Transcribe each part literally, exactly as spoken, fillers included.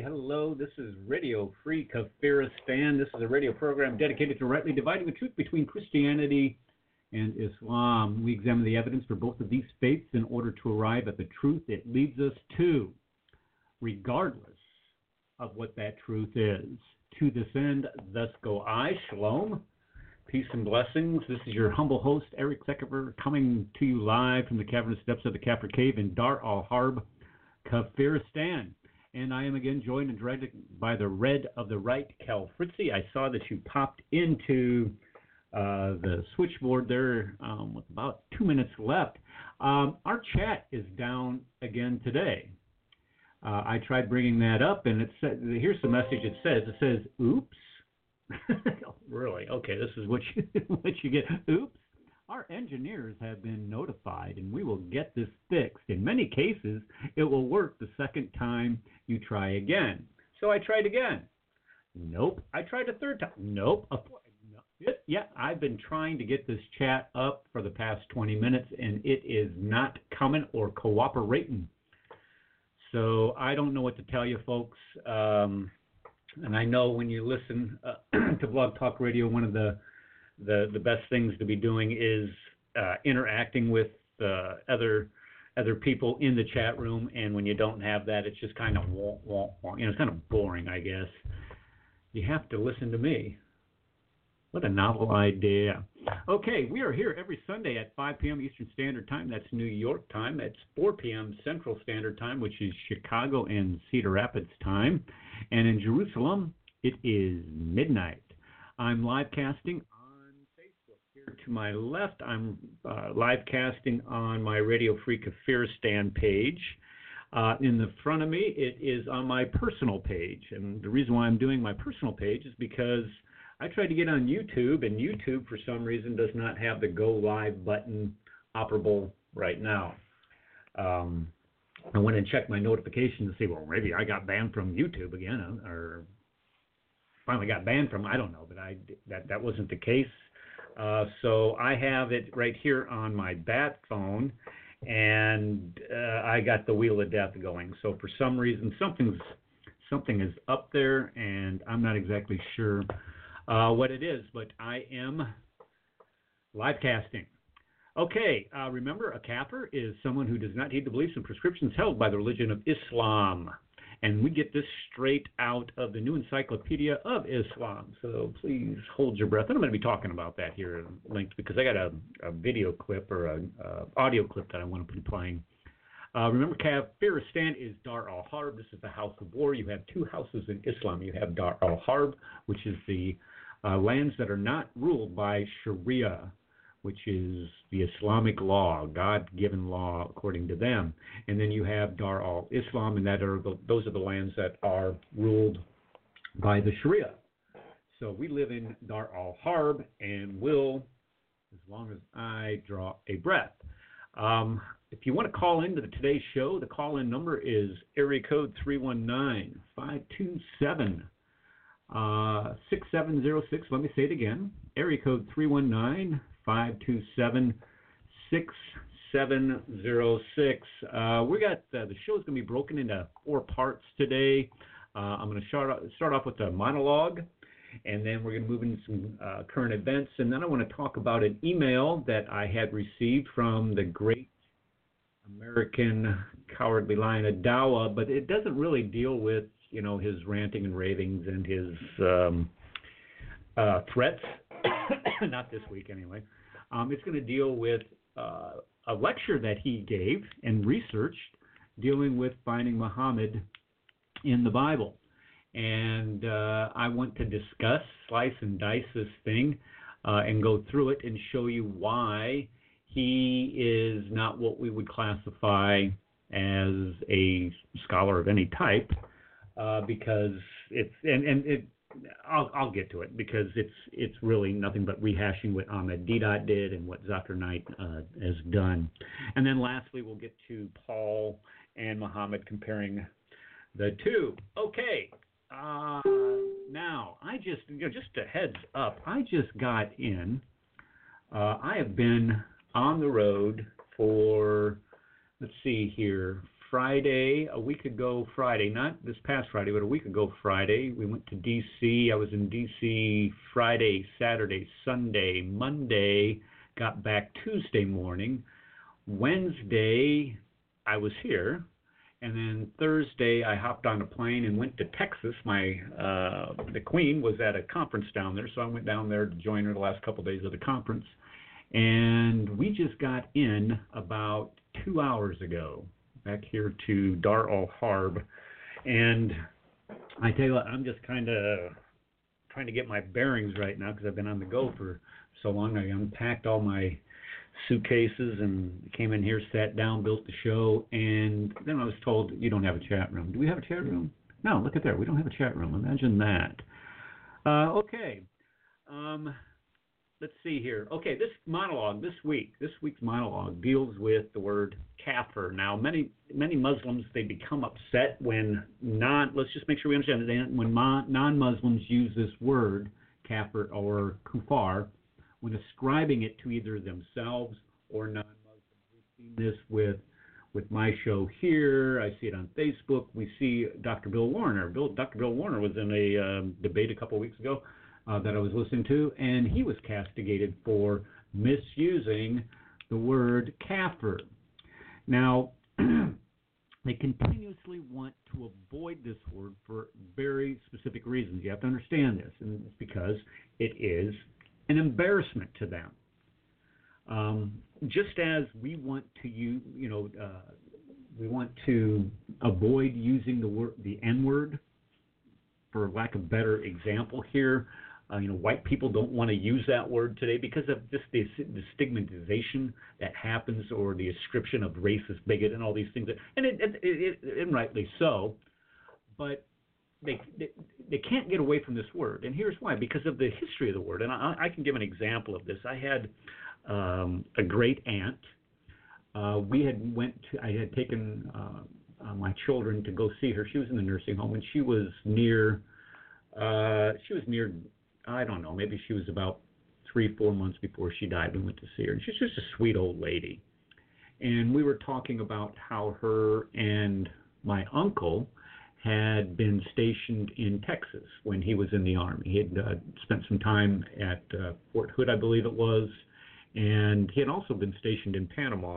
hello. This is Radio Free Kafiristan. This is a radio program dedicated to rightly dividing the truth between Christianity and Islam. We examine the evidence for both of these faiths in order to arrive at the truth it leads us to, regardless of what that truth is. To this end, thus go I. Shalom. Peace and blessings. This is your humble host, Eric Zekever, coming to you live from the cavernous depths of the Kafir Cave in Dar al-Harb, Kafiristan. And I am again joined and directed by the Red of the Right, Cal Fritzy. I saw that you popped into uh, the switchboard there um, with about two minutes left. Um, our chat is down again today. Uh, I tried bringing that up, and it said, here's the message it says. It says, oops. Really? Okay, this is what you, what you get. Oops. Our engineers have been notified, and we will get this fixed. In many cases, it will work the second time you try again. So I tried again. Nope. I tried a third time. Nope. A fourth. No. Yeah, I've been trying to get this chat up for the past twenty minutes, and it is not coming or cooperating. So I don't know what to tell you, folks. Um, and I know when you listen uh, to Blog Talk Radio, one of the The the best things to be doing is uh, interacting with uh, other other people in the chat room, and when you don't have that, it's just kind of wah, wah, wah. You know, it's kind of boring, I guess. You have to listen to me. What a novel idea. Okay, we are here every Sunday at five p.m. Eastern Standard Time. That's New York time. That's four p.m. Central Standard Time, which is Chicago and Cedar Rapids time. And in Jerusalem, it is midnight. I'm live casting to my left. I'm uh, live casting on my Radio Free Kafiristan page. Uh, in the front of me, it is on my personal page. And the reason why I'm doing my personal page is because I tried to get on YouTube, and YouTube, for some reason, does not have the Go Live button operable right now. Um, I went and checked my notifications to see, well, maybe I got banned from YouTube again, or finally got banned from, I don't know, but I, that, that wasn't the case. Uh, so I have it right here on my bat phone, and uh, I got the Wheel of Death going. So for some reason, something's something is up there, and I'm not exactly sure uh, what it is, but I am live casting. Okay, uh, remember, a kafir is someone who does not heed the beliefs and prescriptions held by the religion of Islam. And we get this straight out of the New Encyclopedia of Islam. So please hold your breath. And I'm going to be talking about that here linked because I got a, a video clip or an audio clip that I want to be playing. Uh, remember, Kafiristan is Dar al-Harb. This is the house of war. You have two houses in Islam. You have Dar al-Harb, which is the uh, lands that are not ruled by Sharia, which is the Islamic law, God-given law according to them. And then you have Dar al-Islam, and that are the, those are the lands that are ruled by the Sharia. So we live in Dar al-Harb and will, as long as I draw a breath. Um, if you want to call into the, today's show, the call-in number is area code three one nine, five two seven, six seven zero six. Let me say it again. Area code three one nine, five two seven, six seven zero six. Uh, we got uh, the show's going to be broken into four parts today. Uh, I'm going to start start off with a monologue, and then we're going to move into some uh, current events, and then I want to talk about an email that I had received from the great American Cowardly Lion Adawa, but it doesn't really deal with, you know, his ranting and ravings and his um, uh, threats. Not this week, anyway. Um, it's going to deal with uh, a lecture that he gave and researched dealing with finding Muhammad in the Bible. And uh, I want to discuss, slice and dice this thing uh, and go through it and show you why he is not what we would classify as a scholar of any type, uh, because it's, and, and it, I'll, I'll get to it because it's it's really nothing but rehashing what Ahmed Deedat did and what Zakir Naik uh, has done. And then lastly, we'll get to Paul and Muhammad comparing the two. Okay, uh, now I just, you know, just a heads up, I just got in. Uh, I have been on the road for let's see here, Friday, a week ago Friday, not this past Friday, but a week ago Friday. We went to D C. I was in D C Friday, Saturday, Sunday, Monday, got back Tuesday morning. Wednesday, I was here. And then Thursday, I hopped on a plane and went to Texas. My uh, the Queen was at a conference down there, so I went down there to join her the last couple of days of the conference. And we just got in about two hours ago, back here to Dar al Harb. And I tell you what, I'm just kind of trying to get my bearings right now because I've been on the go for so long. I unpacked all my suitcases and came in here, sat down, built the show, and then I was told, you don't have a chat room. Do we have a chat room? No, look at there. We don't have a chat room. Imagine that. Uh, okay. Um, let's see here. Okay, this monologue this week, this week's monologue deals with the word kafir. Now, many many Muslims, they become upset when non, let's just make sure we understand that when non-Muslims use this word, kafir or kufar, when ascribing it to either themselves or non-Muslims. We've seen this with with my show here. I see it on Facebook. We see Doctor Bill Warner. Bill, Doctor Bill Warner was in a um, debate a couple of weeks ago uh, that I was listening to, and he was castigated for misusing the word kafir. Now, they continuously want to avoid this word for very specific reasons. You have to understand this, and it's because it is an embarrassment to them. Um, just as we want to use, you know, uh, we want to avoid using the word, the N-word, for lack of a better example here. Uh, you know, white people don't want to use that word today because of just the, the stigmatization that happens, or the ascription of racist, bigot, and all these things. That, and it, it, it, it, and rightly so, but They, they they can't get away from this word, and here's why: because of the history of the word. And I, I can give an example of this. I had um, a great aunt. Uh, we had went to, I had taken uh, uh, my children to go see her. She was in the nursing home, and she was near. Uh, she was near. I don't know. Maybe she was about three, four months before she died. We went to see her, and she's just a sweet old lady. And we were talking about how her and my uncle had been stationed in Texas when he was in the Army. He had uh, spent some time at uh, Fort Hood, I believe it was, and he had also been stationed in Panama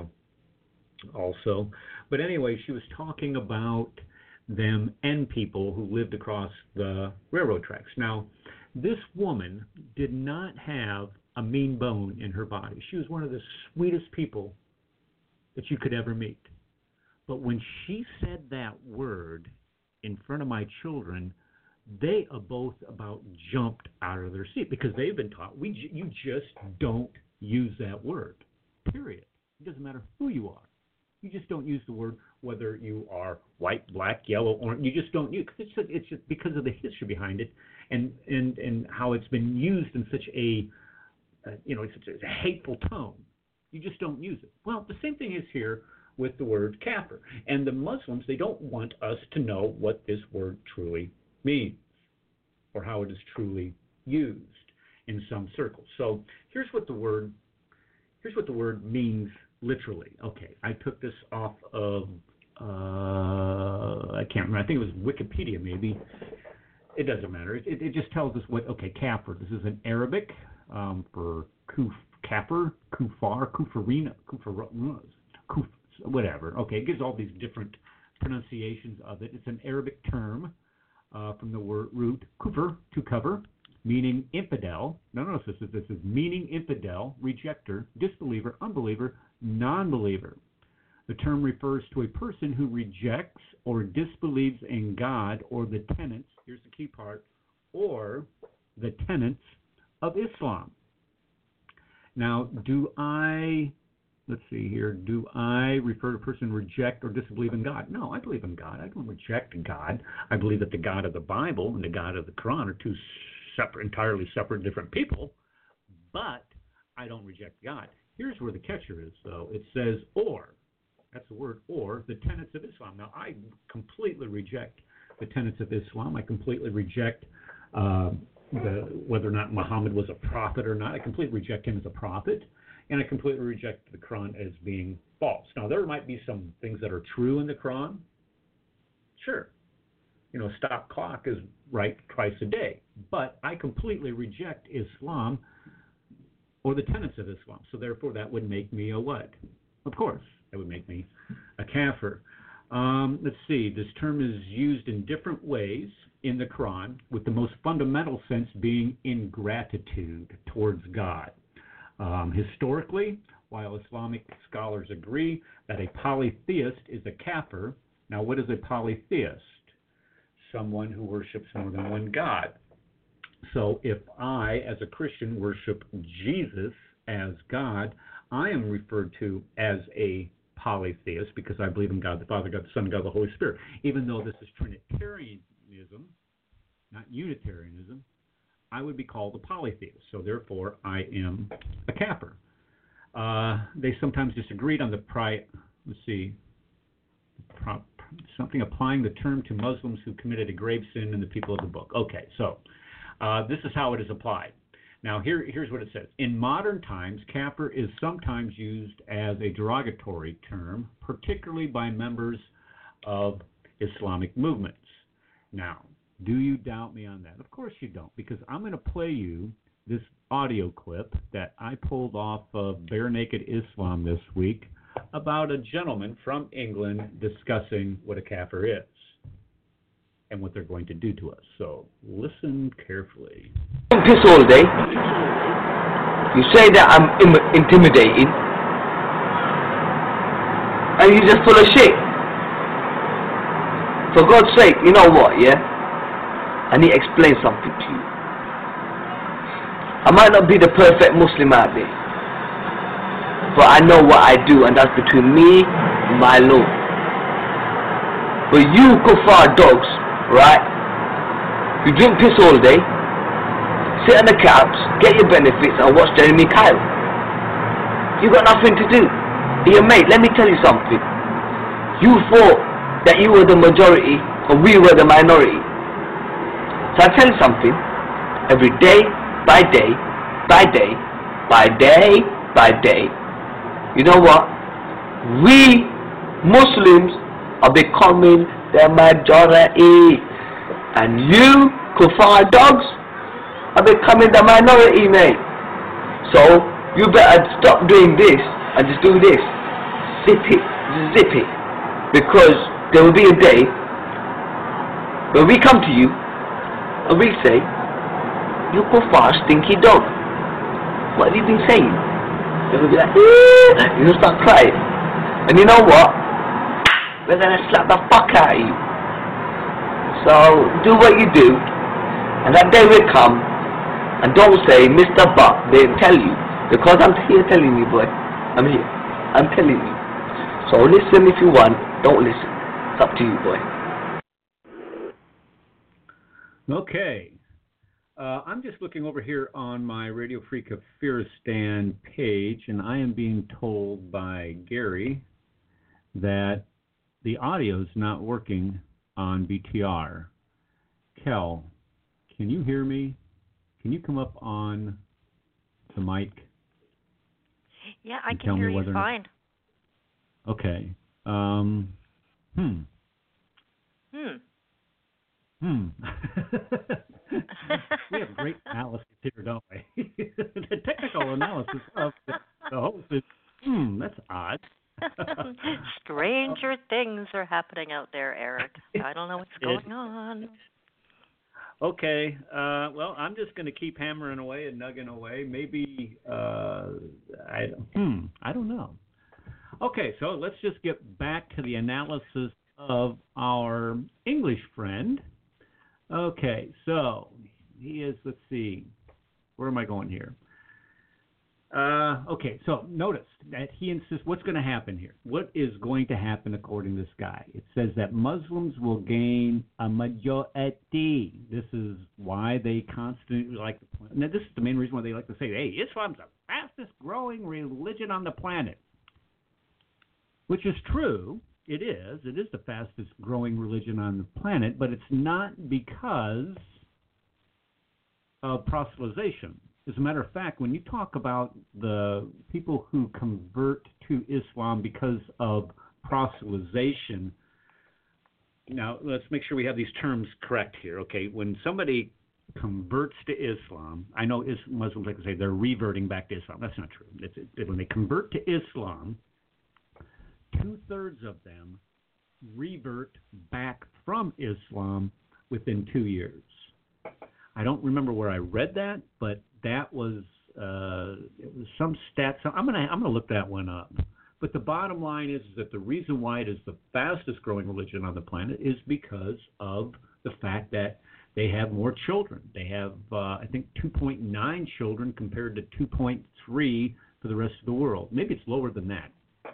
also. But anyway, she was talking about them and people who lived across the railroad tracks. Now, this woman did not have a mean bone in her body. She was one of the sweetest people that you could ever meet. But when she said that word in front of my children, they are both about jumped out of their seat because they've been taught we you just don't use that word. Period. It doesn't matter who you are. You just don't use the word, whether you are white, black, yellow, orange. You just don't use it. It's just, it's just because of the history behind it, and and and how it's been used in such a uh, you know it's such a, it's a hateful tone. You just don't use it. Well, the same thing is here with the word kafir. And the Muslims, they don't want us to know what this word truly means or how it is truly used in some circles. So here's what the word here's what the word means literally. Okay, I took this off of uh, I can't remember. I think it was Wikipedia maybe. It doesn't matter. It, it, it just tells us what, okay, kafir. This is an Arabic um, for kuf, kafir, kufar, kufarina, kufar, kuf, whatever. Okay, it gives all these different pronunciations of it. It's an Arabic term uh, from the word root kufr, to cover, meaning infidel. No, no, this is, this is meaning infidel, rejecter, disbeliever, unbeliever, non-believer. The term refers to a person who rejects or disbelieves in God or the tenets, here's the key part, or the tenets of Islam. Now, do I... Let's see here. Do I refer to a person reject or disbelieve in God? No, I believe in God. I don't reject God. I believe that the God of the Bible and the God of the Quran are two separate, entirely separate, different people. But I don't reject God. Here's where the catcher is, though. It says or. That's the word or, the tenets of Islam. Now, I completely reject the tenets of Islam. I completely reject uh, the, whether or not Muhammad was a prophet or not. I completely reject him as a prophet. And I completely reject the Quran as being false. Now, there might be some things that are true in the Quran. Sure. You know, stop clock is right twice a day. But I completely reject Islam or the tenets of Islam. So therefore, that would make me a what? Of course, that would make me a kafir. Um, let's see. This term is used in different ways in the Quran, with the most fundamental sense being ingratitude towards God. Um, historically, while Islamic scholars agree that a polytheist is a kafir, now what is a polytheist? Someone who worships more than one God. So if I, as a Christian, worship Jesus as God, I am referred to as a polytheist because I believe in God the Father, God the Son, God the Holy Spirit. Even though this is Trinitarianism, not Unitarianism, I would be called a polytheist. So therefore, I am a kafir. Uh, they sometimes disagreed on the pri. Let's see, pro, something applying the term to Muslims who committed a grave sin in the people of the book. Okay, so uh, this is how it is applied. Now, here, here's what it says. In modern times, kafir is sometimes used as a derogatory term, particularly by members of Islamic movements. Now, do you doubt me on that? Of course you don't, because I'm going to play you this audio clip that I pulled off of Bare Naked Islam this week about a gentleman from England discussing what a kafir is and what they're going to do to us. So listen carefully. Piss all day. You say that I'm im- intimidating, and you're just full of shit. For God's sake, you know what, yeah? I need to explain something to you. I might not be the perfect Muslim out there, but I know what I do, and that's between me and my Lord. But you kuffar dogs, right? You drink piss all day, sit on the couch, get your benefits, and watch Jeremy Kyle. You got nothing to do. Hey, mate, let me tell you something. You thought that you were the majority, and we were the minority. So I tell you something. Every day, by day, by day, by day, by day, you know what? We Muslims are becoming the majority, and you kuffar dogs are becoming the minority, mate. So you better stop doing this and just do this. Zip it, zip it, because there will be a day when we come to you and we say, you kuffar stinky dog. What have you been saying? You'll be like, eh, you'll start crying. And you know what? We're going to slap the fuck out of you. So do what you do, and that day will come, and don't say Mister Buck didn't tell you, because I'm here telling you, boy. I'm here. I'm telling you. So listen if you want, don't listen. It's up to you, boy. Okay. Uh, I'm just looking over here on my Radio Free Kafiristan page, and I am being told by Gary that the audio is not working on B T R. Kel, can you hear me? Can you come up on the mic? Yeah, I can hear you fine. Okay. Um, hmm. Hmm. Hmm. We have great analysis here, don't we? The technical analysis of the, the host is, hmm, that's odd. Stranger things are happening out there, Eric. I don't know what's going on. Okay. Uh, well, I'm just going to keep hammering away and nugging away. Maybe, uh, I, hmm, I don't know. Okay, so let's just get back to the analysis of our English friend. Okay, so he is, let's see, where am I going here? Uh, okay, so notice that he insists, what's going to happen here? What is going to happen according to this guy? It says that Muslims will gain a majority. This is why they constantly like to, now this is the main reason why they like to say, hey, Islam's the fastest growing religion on the planet. Which is true. It is. It is the fastest growing religion on the planet, but it's not because of proselytization. As a matter of fact, when you talk about the people who convert to Islam because of proselytization, now let's make sure we have these terms correct here, okay? When somebody converts to Islam, I know is, Muslims like to say they're reverting back to Islam. That's not true. It's, it, when they convert to Islam, two-thirds of them revert back from Islam within two years. I don't remember where I read that, but that was uh, it was some stats. I'm gonna I'm gonna look that one up. But the bottom line is that the reason why it is the fastest growing religion on the planet is because of the fact that they have more children. They have uh, I think two point nine children compared to two point three for the rest of the world. Maybe it's lower than that.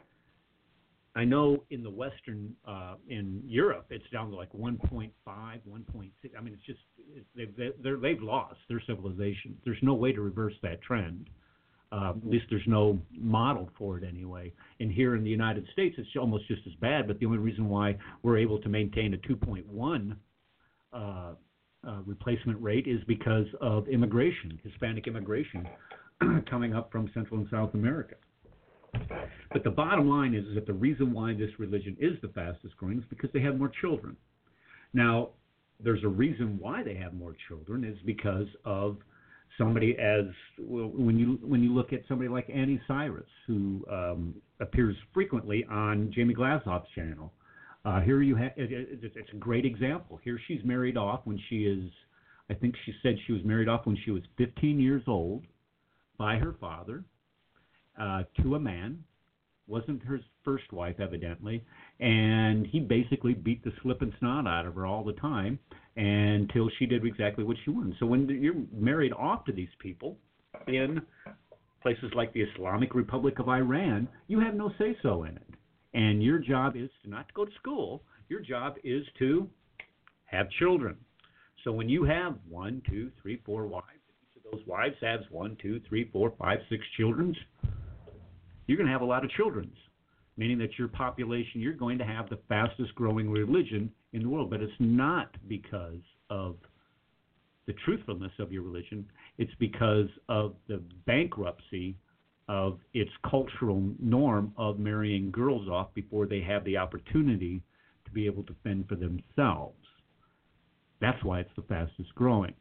I know in the Western, uh, in Europe, it's down to like one point five, one point six. I mean, it's just, it's, they've, they're, they've lost their civilization. There's no way to reverse that trend. Uh, at least there's no model for it anyway. And here in the United States, it's almost just as bad, but the only reason why we're able to maintain a two point one uh, uh, replacement rate is because of immigration, Hispanic immigration coming up from Central and South America. But the bottom line is, is that the reason why this religion is the fastest growing is because they have more children. Now, there's a reason why they have more children is because of somebody as well, when you when you look at somebody like Annie Cyrus, who um, appears frequently on Jamie Glasshoff's channel. Uh, here you have it, it, it's a great example. Here she's married off when she is, I think she said she was married off when she was fifteen years old by her father. Uh, to a man, wasn't her first wife evidently, and he basically beat the slip and snot out of her all the time until she did exactly what she wanted. So when you're married off to these people in places like the Islamic Republic of Iran, you have no say-so in it. And your job is to not to go to school. Your job is to have children. So when you have one, two, three, four wives, each of those wives has one, two, three, four, five, six children, you're going to have a lot of children, meaning that your population, you're going to have the fastest growing religion in the world. But it's not because of the truthfulness of your religion. It's because of the bankruptcy of its cultural norm of marrying girls off before they have the opportunity to be able to fend for themselves. That's why it's the fastest growing.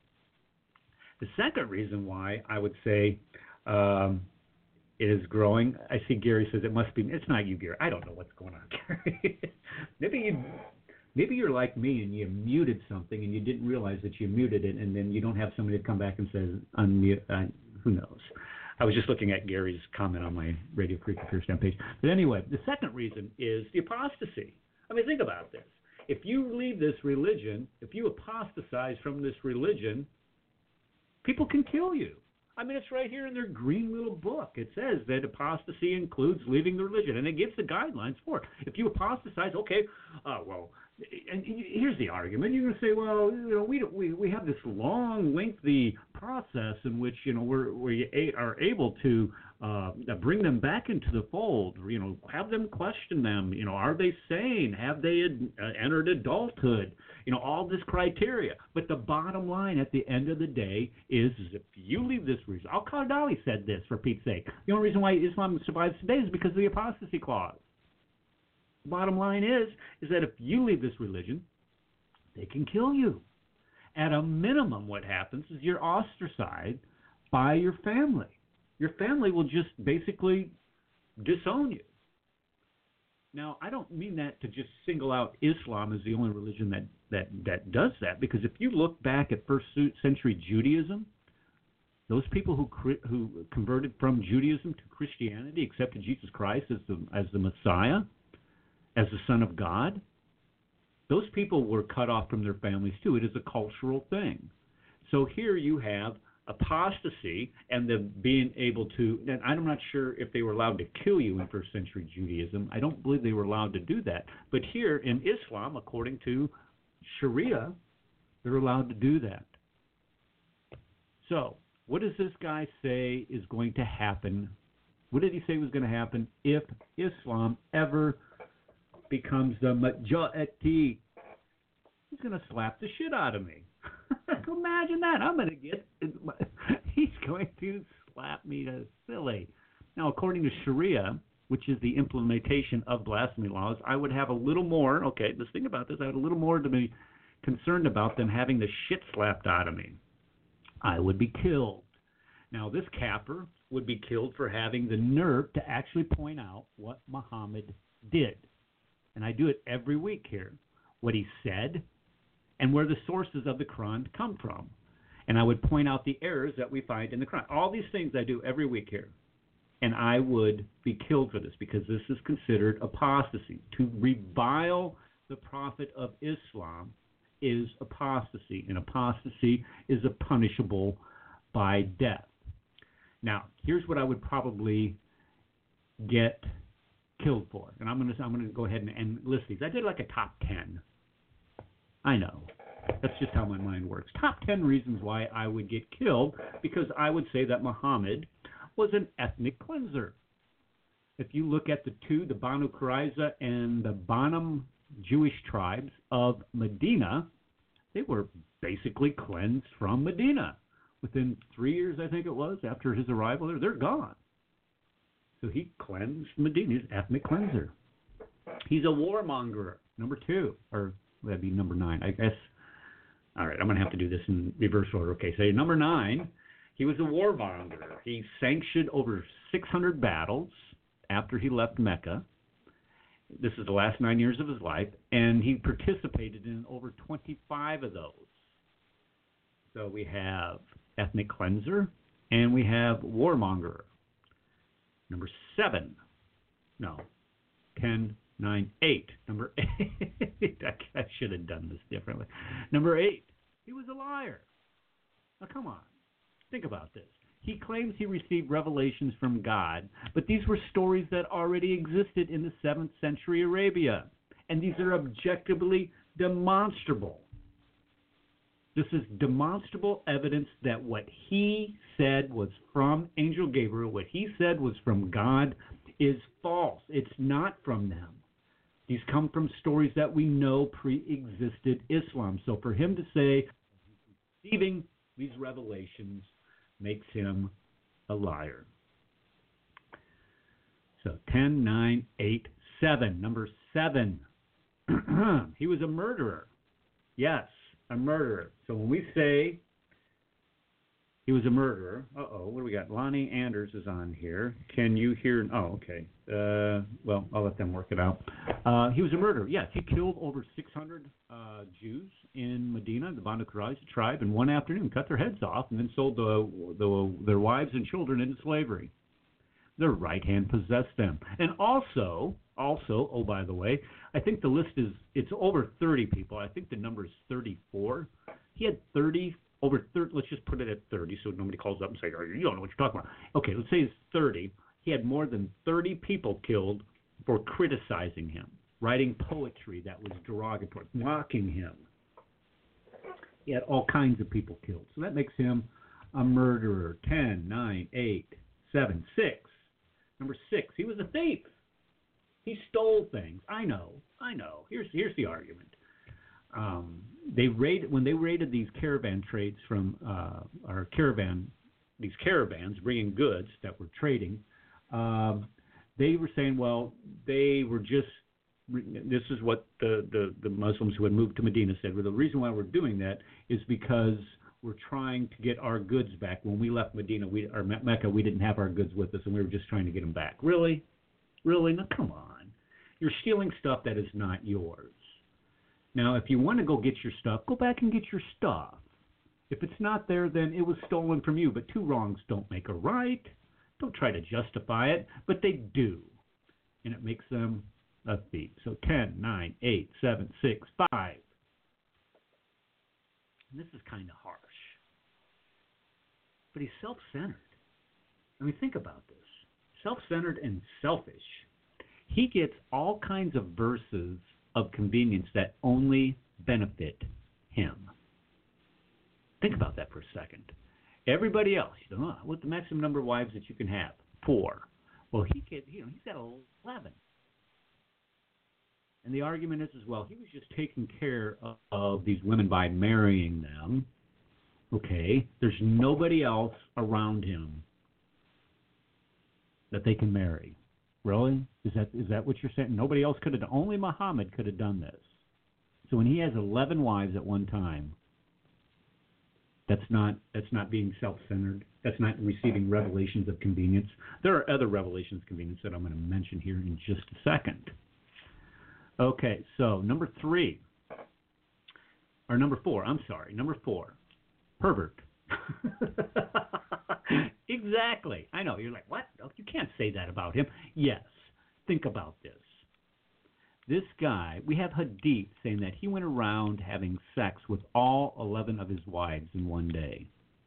The second reason why I would say um, it is growing. I see Gary says it must be. It's not you, Gary. I don't know what's going on, Gary. maybe you, maybe you're like me and you muted something and you didn't realize that you muted it, and then you don't have somebody to come back and says unmute. Uh, who knows? I was just looking at Gary's comment on my Radio Free Conspiracy page. But anyway, the second reason is the apostasy. I mean, think about this. If you leave this religion, if you apostatize from this religion, people can kill you. I mean, it's right here in their green little book. It says that apostasy includes leaving the religion, and it gives the guidelines for it. If you apostatize, okay, uh, well, and here's the argument. You're going to say, well, you know, we we we have this long, lengthy process in which, you know, we're we are able to uh, bring them back into the fold. You know, have them question them. You know, are they sane? Have they ad, uh, entered adulthood? You know, all this criteria. But the bottom line at the end of the day is, is if you leave this reason, Al-Qaradawi said this, for Pete's sake. The only reason why Islam survives today is because of the apostasy clause. The bottom line is, is that if you leave this religion, they can kill you. At a minimum, what happens is you're ostracized by your family. Your family will just basically disown you. Now, I don't mean that to just single out Islam as the only religion that, that, that does that, because if you look back at first century Judaism, those people who who converted from Judaism to Christianity, accepted Jesus Christ as the as the Messiah, as the Son of God, those people were cut off from their families too. It is a cultural thing. So here you have apostasy and the being able to, and I'm not sure if they were allowed to kill you in first century Judaism. I don't believe they were allowed to do that. But here in Islam, according to Sharia, they're allowed to do that. So what does this guy say is going to happen? What did he say was going to happen if Islam ever becomes the majority? He's going to slap the shit out of me. Imagine that. I'm going to get, he's going to according to Sharia, which is the implementation of blasphemy laws, I would have a little more, okay, let's think about this, I had a little more to be concerned about than having the shit slapped out of me. I would be killed. Now, this capper would be killed for having the nerve to actually point out what Muhammad did. And I do it every week here, what he said and where the sources of the Quran come from. And I would point out the errors that we find in the Quran. All these things I do every week here. And I would be killed for this because this is considered apostasy. To revile the Prophet of Islam is apostasy, and apostasy is a punishable by death. Now, here's what I would probably get killed for, and I'm going to I'm going to go ahead and, and list these. I did like a top ten. I know. That's just how my mind works. Top ten reasons why I would get killed, because I would say that Muhammad was an ethnic cleanser. If you look at the two, the Banu Qurayza and the Banam Jewish tribes of Medina, they were basically cleansed from Medina. Within three years, I think it was, after his arrival there, they're gone. So he cleansed Medina, he's an ethnic cleanser. He's a warmonger, number two, or that'd be number nine, I guess. All right, I'm going to have to do this in reverse order. Okay, so number nine, he was a warmonger. He sanctioned over six hundred battles after he left Mecca. This is the last nine years of his life, and he participated in over twenty-five of those. So we have ethnic cleanser, and we have warmonger. Number seven, no, ten, nine, eight. Number eight, I, I should have done this differently. Number eight, he was a liar. Now, come on, think about this. He claims he received revelations from God, but these were stories that already existed in the seventh century Arabia, and these are objectively demonstrable. This is demonstrable evidence that what he said was from Angel Gabriel, what he said was from God, is false. It's not from them. These come from stories that we know pre-existed Islam. So for him to say he's receiving these revelations makes him a liar. So ten, nine, eight, seven. Number seven. He was a murderer. Yes, a murderer. So when we say he was a murderer, uh-oh, what do we got? Lonnie Anders is on here. Can you hear? Oh, okay. Uh, well, I'll let them work it out. Uh, he was a murderer. Yes, he killed over six hundred uh, Jews in Medina, the Banu Qurayza tribe, in one afternoon, cut their heads off, and then sold the, the, their wives and children into slavery. Their right hand possessed them. And also, also, oh, by the way, I think the list is, it's over thirty people. I think the number is thirty-four. He had thirty, over thirty, let's just put it at thirty so nobody calls up and says, oh, you don't know what you're talking about. Okay, let's say it's thirty. He had more than thirty people killed for criticizing him, writing poetry that was derogatory, mocking him. He had all kinds of people killed. So that makes him a murderer. ten, nine, eight, seven, six. Number six, he was a thief. He stole things. I know, I know. Here's here's the argument. Um, they raid when they raided these caravan trades from uh, our caravan, these caravans bringing goods that were trading. Um, they were saying, well, they were just. This is what the, the, the Muslims who had moved to Medina said. Well, the reason why we're doing that is because we're trying to get our goods back. When we left Medina, we or Mecca, we didn't have our goods with us, and we were just trying to get them back. Really? Really? Now, come on. You're stealing stuff that is not yours. Now, if you want to go get your stuff, go back and get your stuff. If it's not there, then it was stolen from you. But two wrongs don't make a right. Don't try to justify it, but they do. And it makes them a thief. So ten, nine, eight, seven, six, five. And this is kind of harsh. But he's self-centered. I mean, think about this. Self-centered and selfish. He gets all kinds of verses of convenience that only benefit him. Think about that for a second. Everybody else, you know, what's the maximum number of wives that you can have? Four. Well, he gets, you know, he's got eleven. And the argument is as well, he was just taking care of, of these women by marrying them. Okay, there's nobody else around him. that they can marry. Really? Is that is that what you're saying? Nobody else could have done. Only Muhammad could have done this. So when he has eleven wives at one time, that's not that's not being self-centered. That's not receiving revelations of convenience. There are other revelations of convenience that I'm going to mention here in just a second. Okay, so number three, or number four, I'm sorry, number four, pervert. Exactly. I know. You're like, what? Oh, you can't say that about him. Yes. Think about this. This guy, we have Hadith saying that he went around having sex with all eleven of his wives in one day.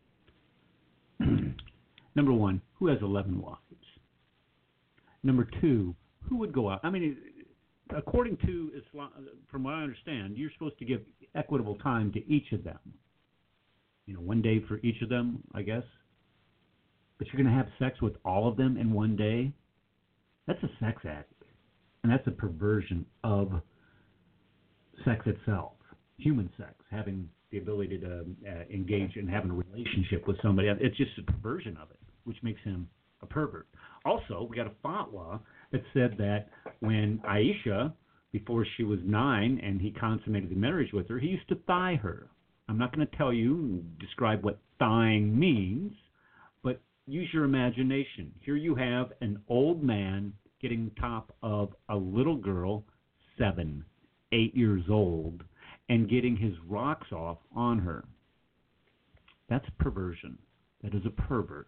Number one, who has eleven wives? Number two, who would go out? I mean, according to Islam, from what I understand, you're supposed to give equitable time to each of them. You know, one day for each of them, I guess. But you're going to have sex with all of them in one day? That's a sex act. And that's a perversion of sex itself, human sex, having the ability to uh, engage in having a relationship with somebody. It's just a perversion of it, which makes him a pervert. Also, we got a fatwa that said that when Aisha, before she was nine and he consummated the marriage with her, he used to thigh her. I'm not going to tell you, describe what thighing means, but use your imagination. Here you have an old man getting top of a little girl, seven, eight years old, and getting his rocks off on her. That's perversion. That is a pervert.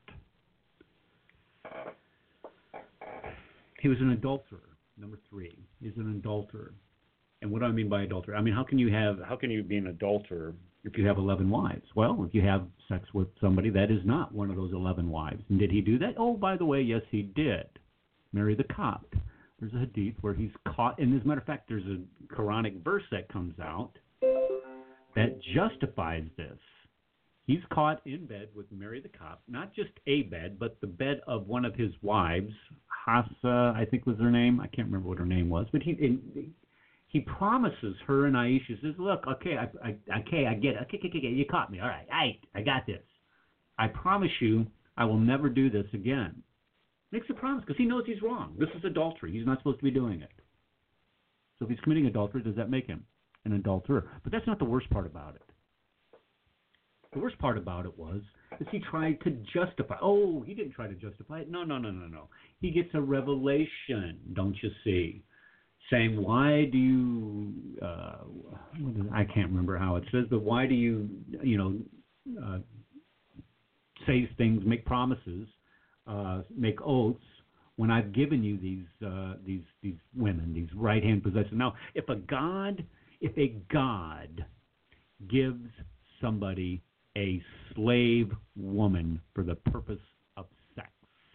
He was an adulterer, number three. He's an adulterer. And what do I mean by adulterer? I mean, how can you have, how can you be an adulterer if you have eleven wives? Well, if you have sex with somebody that is not one of those eleven wives. And did he do that? Oh, by the way, yes, he did. Marry the Copt. There's a hadith where he's caught, and as a matter of fact, there's a Quranic verse that comes out that justifies this. He's caught in bed with Mary the Copt, not just a bed, but the bed of one of his wives, Hafsa, I think was her name. I can't remember what her name was, but he he promises her and Aisha, says, look, okay, I, I, okay, I get it. Okay, okay, okay, you caught me. All right, I, I got this. I promise you I will never do this again. Makes a promise because he knows he's wrong. This is adultery. He's not supposed to be doing it. So if he's committing adultery, does that make him an adulterer? But that's not the worst part about it. The worst part about it was is he tried to justify. Oh, he didn't try to justify it. No, no, no, no, no. He gets a revelation, don't you see, saying, why do you, uh, I can't remember how it says, but why do you, you know, uh, say things, make promises, Uh, make oaths when I've given you these uh, these these women, these right hand possessors. Now, if a god, if a god gives somebody a slave woman for the purpose of sex,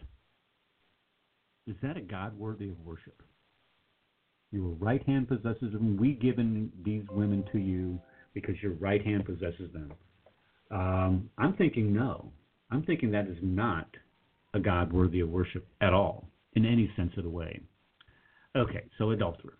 is that a god worthy of worship? You were right hand possessors of them. We given these women to you because your right hand possesses them. Um, I'm thinking no. I'm thinking that is not a God worthy of worship at all, in any sense of the way. Okay, so adulterer.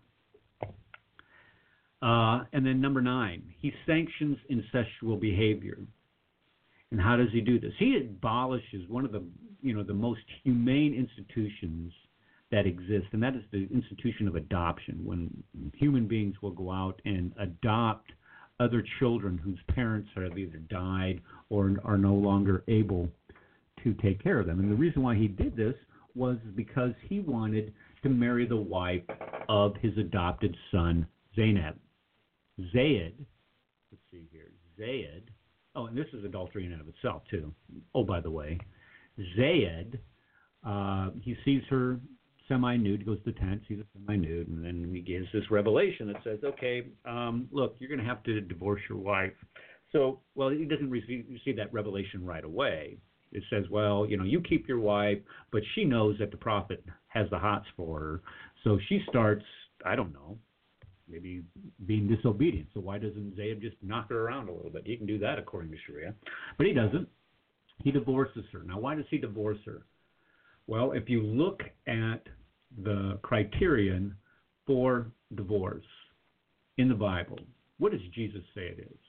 Uh, and then number nine, he sanctions incestual behavior. And how does he do this? He abolishes one of the, you know, the most humane institutions that exist, and that is the institution of adoption, when human beings will go out and adopt other children whose parents have either died or are no longer able to take care of them. And the reason why he did this was because he wanted to marry the wife of his adopted son, Zainab. Zayd, let's see here, Zayd, oh, and this is adultery in and of itself, too. Oh, by the way, Zayd, uh, he sees her semi-nude, he goes to the tent, sees her semi-nude, and then he gives this revelation that says, okay, um, look, you're going to have to divorce your wife. So, well, he doesn't receive, receive that revelation right away. It says, well, you know, you keep your wife, but she knows that the prophet has the hots for her. So she starts, I don't know, maybe being disobedient. So why doesn't Zayd just knock her around a little bit? He can do that according to Sharia. But he doesn't. He divorces her. Now, why does he divorce her? Well, if you look at the criterion for divorce in the Bible, what does Jesus say it is?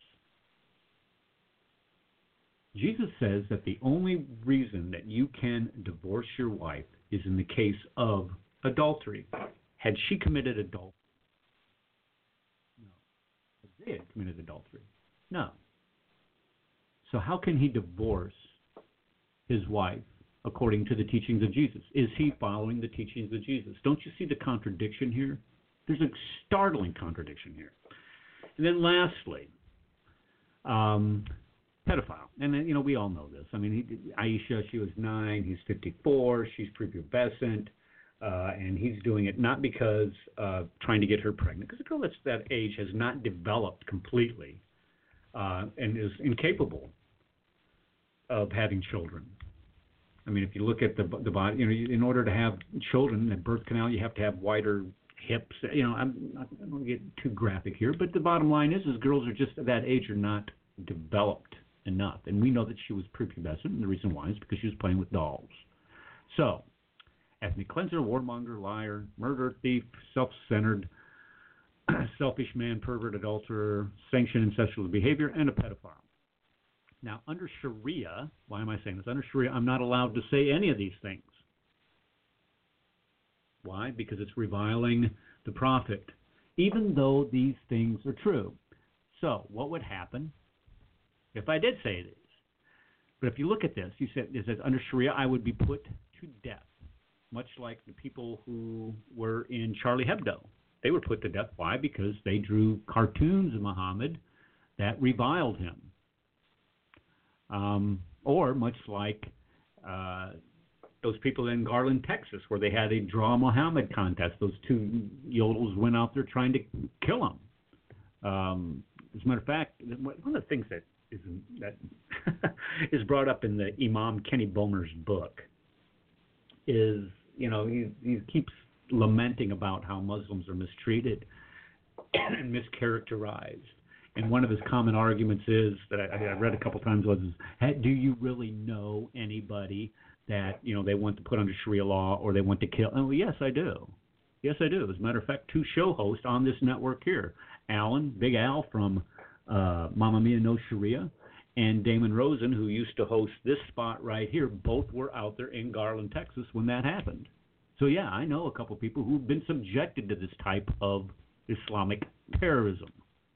Jesus says that the only reason that you can divorce your wife is in the case of adultery. Had she committed adultery? No. Isaiah had committed adultery? No. So how can he divorce his wife according to the teachings of Jesus? Is he following the teachings of Jesus? Don't you see the contradiction here? There's a startling contradiction here. And then lastly, um, pedophile. And, then, you know, we all know this. I mean, he, Aisha, she was nine. He's fifty-four. She's prepubescent. Uh, and he's doing it not because uh, trying to get her pregnant, because a girl that's that age has not developed completely uh, and is incapable of having children. I mean, if you look at the the body, you know, in order to have children, a birth canal, you have to have wider hips. You know, I'm not, I don't want to get too graphic here, but the bottom line is, is girls are just at that age are not developed enough, and we know that she was prepubescent, and the reason why is because she was playing with dolls. So, ethnic cleanser, warmonger, liar, murderer, thief, self-centered, selfish man, pervert, adulterer, sanctioned incestual behavior, and a pedophile. Now, under Sharia, why am I saying this? Under Sharia, I'm not allowed to say any of these things. Why? Because it's reviling the prophet, even though these things are true. So, what would happen if I did say these? But if you look at this, you said it says under Sharia, I would be put to death, much like the people who were in Charlie Hebdo. They were put to death. Why? Because they drew cartoons of Muhammad that reviled him. Um, or much like uh, those people in Garland, Texas, where they had a Draw Muhammad contest. Those two yodels went out there trying to kill him. Um, as a matter of fact, one of the things that is, that is brought up in the Imam Kenny Bomer's book is, you know, he, he keeps lamenting about how Muslims are mistreated and mischaracterized. And one of his common arguments is, that I, I read a couple times, was, is, do you really know anybody that, you know, they want to put under Sharia law or they want to kill? Oh, yes, I do. Yes, I do. As a matter of fact, two show hosts on this network here, Alan, Big Al from uh, Mamma Mia No Sharia, and Damon Rosen, who used to host this spot right here, both were out there in Garland, Texas when that happened. So, yeah, I know a couple people who've been subjected to this type of Islamic terrorism.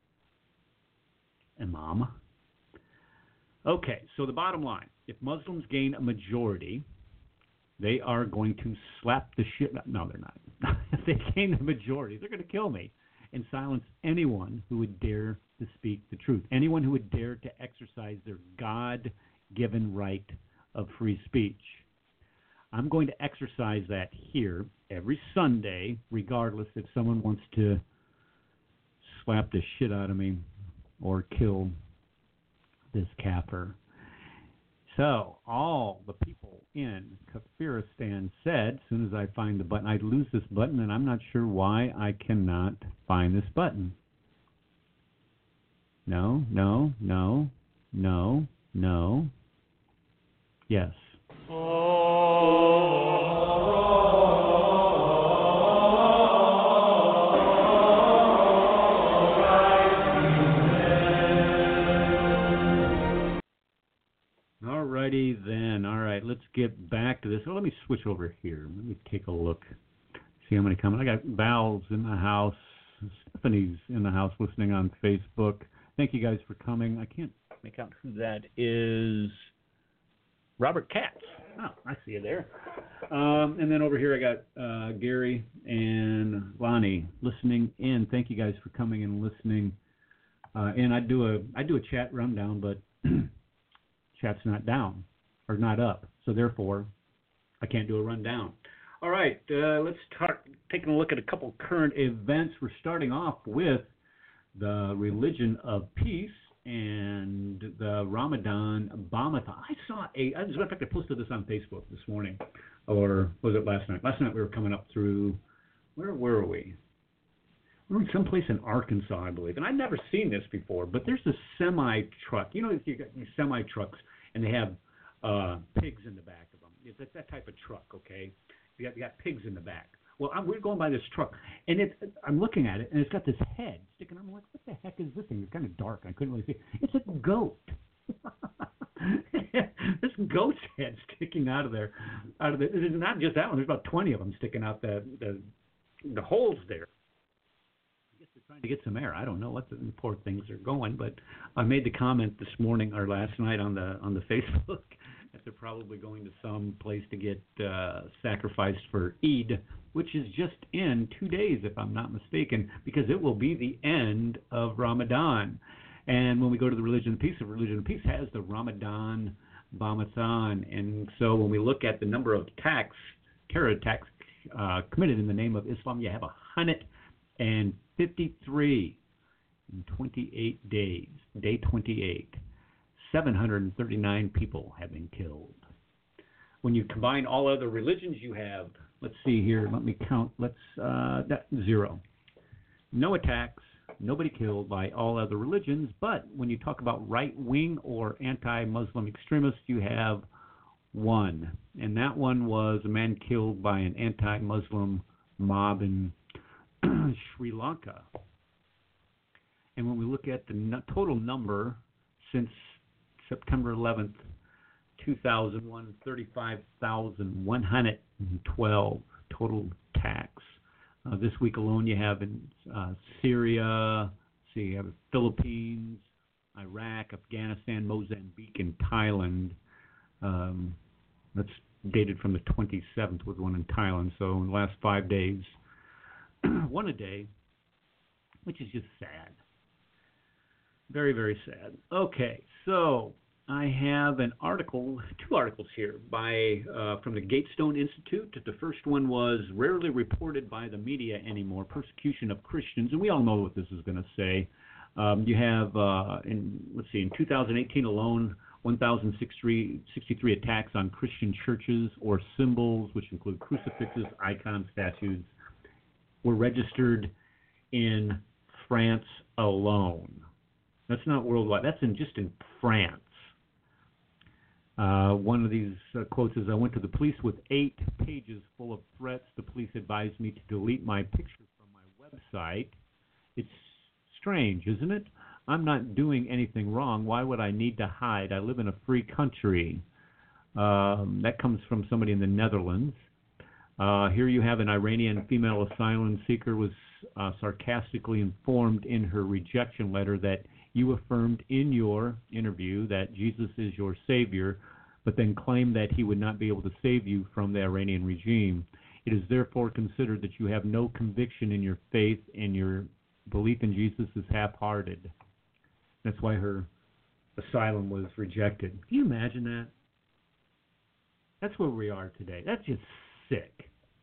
Imam. Okay, so the bottom line, if Muslims gain a majority, they are going to slap the shit. No, they're not. If they gain a majority, they're going to kill me and silence anyone who would dare to speak the truth, anyone who would dare to exercise their God-given right of free speech. I'm going to exercise that here every Sunday, regardless if someone wants to slap the shit out of me or kill this kafir. So, all the people in Kafiristan said, as soon as I find the button, I'd lose this button, and I'm not sure why I cannot find this button. No, no, no, no, no. Yes. Alrighty then. All right, let's get back to this. Well, let me switch over here. Let me take a look. See how many coming. I got Val's in the house. Stephanie's in the house listening on Facebook. Thank you guys for coming. I can't make out who that is. Robert Katz. Oh, I see you there. Um, and then over here I got uh, Gary and Lonnie listening in. Thank you guys for coming and listening. Uh, and I do a I do a chat rundown, but chat's not down or not up, so therefore I can't do a rundown. All right, uh, let's start taking a look at a couple current events. We're starting off with the religion of peace and the Ramadan Bombathon. I saw a, as a matter of fact, I posted this on Facebook this morning, or was it last night? Last night we were coming up through, where were we? We were in someplace in Arkansas, I believe, and I'd never seen this before, but there's a semi-truck. You know, you got these semi-trucks, and they have uh, pigs in the back of them. It's that, that type of truck, okay? You got, you got pigs in the back. Well, I'm, we're going by this truck, and it, I'm looking at it, and it's got this head sticking out. I'm like, what the heck is this thing? It's kind of dark. I couldn't really see. It's a goat. This goat's head sticking out of there. Out of the, it's not just that one. There's about twenty of them sticking out the the, the holes there. I guess they're trying to get some air. I don't know what the poor things are going, but I made the comment this morning or last night on the on the Facebook that they're probably going to some place to get uh, sacrificed for Eid, which is just in two days, if I'm not mistaken, because it will be the end of Ramadan. And when we go to the Religion of Peace, the Religion of Peace has the Ramadan Bamathon. And so when we look at the number of attacks, terror attacks uh, committed in the name of Islam, you have one hundred fifty-three in twenty-eight days, day twenty-eight. seven hundred thirty-nine people have been killed. When you combine all other religions, you have, let's see here, let me count, let's, uh, that, zero. No attacks, nobody killed by all other religions, but when you talk about right-wing or anti-Muslim extremists, you have one. And that one was a man killed by an anti-Muslim mob in Sri Lanka. And when we look at the total number since September eleventh, two thousand one, thirty-five thousand one hundred twelve total attacks. Uh, this week alone, you have in uh, Syria, see, you have Philippines, Iraq, Afghanistan, Mozambique, and Thailand. Um, that's dated from the twenty-seventh was one in Thailand. So in the last five days, one a day, which is just sad. Very, very sad. Okay, so I have an article, two articles here by uh, from the Gatestone Institute. The first one was Rarely Reported by the Media Anymore, Persecution of Christians, and we all know what this is going to say. Um, you have, uh, in let's see, in two thousand eighteen alone, one thousand sixty-three attacks on Christian churches or symbols, which include crucifixes, icons, statues, were registered in France alone. That's not worldwide. That's in just in France. Uh, one of these uh, quotes is, I went to the police with eight pages full of threats. The police advised me to delete my picture from my website. It's strange, isn't it? I'm not doing anything wrong. Why would I need to hide? I live in a free country. Um, that comes from somebody in the Netherlands. Uh, here you have an Iranian female asylum seeker was uh, sarcastically informed in her rejection letter that you affirmed in your interview that Jesus is your Savior, but then claimed that he would not be able to save you from the Iranian regime. It is therefore considered that you have no conviction in your faith and your belief in Jesus is half-hearted. That's why her asylum was rejected. Can you imagine that? That's where we are today. That's just sick.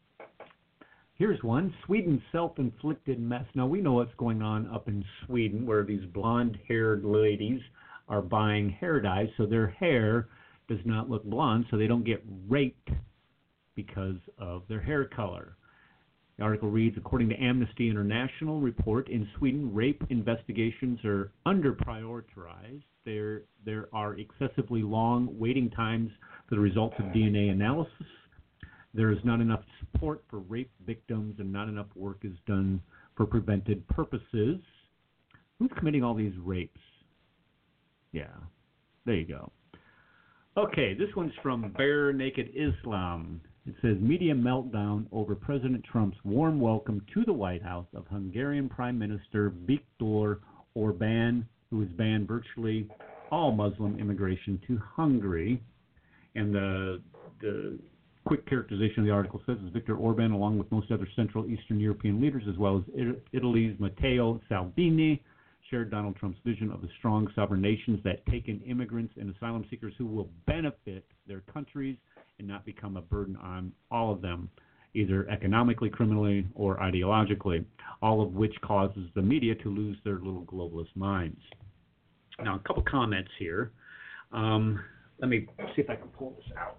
Here's one, Sweden's self-inflicted mess. Now, we know what's going on up in Sweden, where these blonde-haired ladies are buying hair dye, so their hair does not look blonde, so they don't get raped because of their hair color. The article reads, according to Amnesty International report, in Sweden, rape investigations are under-prioritized. There, there are excessively long waiting times for the results of D N A analysis. There is not enough support for rape victims, and not enough work is done for preventive purposes. Who's committing all these rapes? Yeah, there you go. Okay, this one's from Bare Naked Islam. It says, media meltdown over President Trump's warm welcome to the White House of Hungarian Prime Minister Viktor Orban, who has banned virtually all Muslim immigration to Hungary. And the the quick characterization of the article says, is Viktor Orban, along with most other Central Eastern European leaders, as well as Italy's Matteo Salvini, shared Donald Trump's vision of the strong sovereign nations that take in immigrants and asylum seekers who will benefit their countries and not become a burden on all of them, either economically, criminally, or ideologically, all of which causes the media to lose their little globalist minds. Now, a couple comments here. Um, let me see if I can pull this out.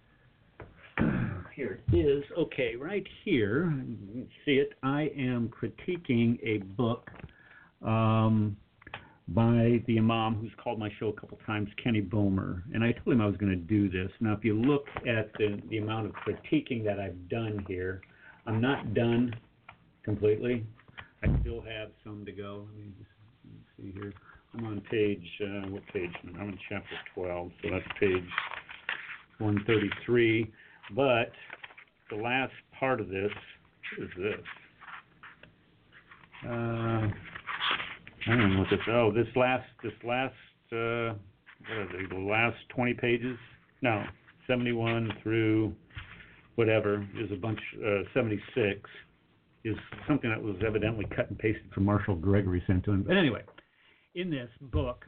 Here it is. Okay, right here, you can see it. I am critiquing a book um, by the Imam who's called my show a couple times, Kenny Bomer. And I told him I was going to do this. Now, if you look at the, the amount of critiquing that I've done here, I'm not done completely. I still have some to go. Let me just let me see here. I'm on page, uh, what page? I'm on chapter twelve, so that's page one thirty-three. But the last part of this, what is this? Uh, I don't know what this. Oh, this last, this last, uh, what are they? The last twenty pages? No, seventy-one through whatever is a bunch. Uh, seventy-six is something that was evidently cut and pasted from Marshall Gregory sent to him. But anyway, in this book,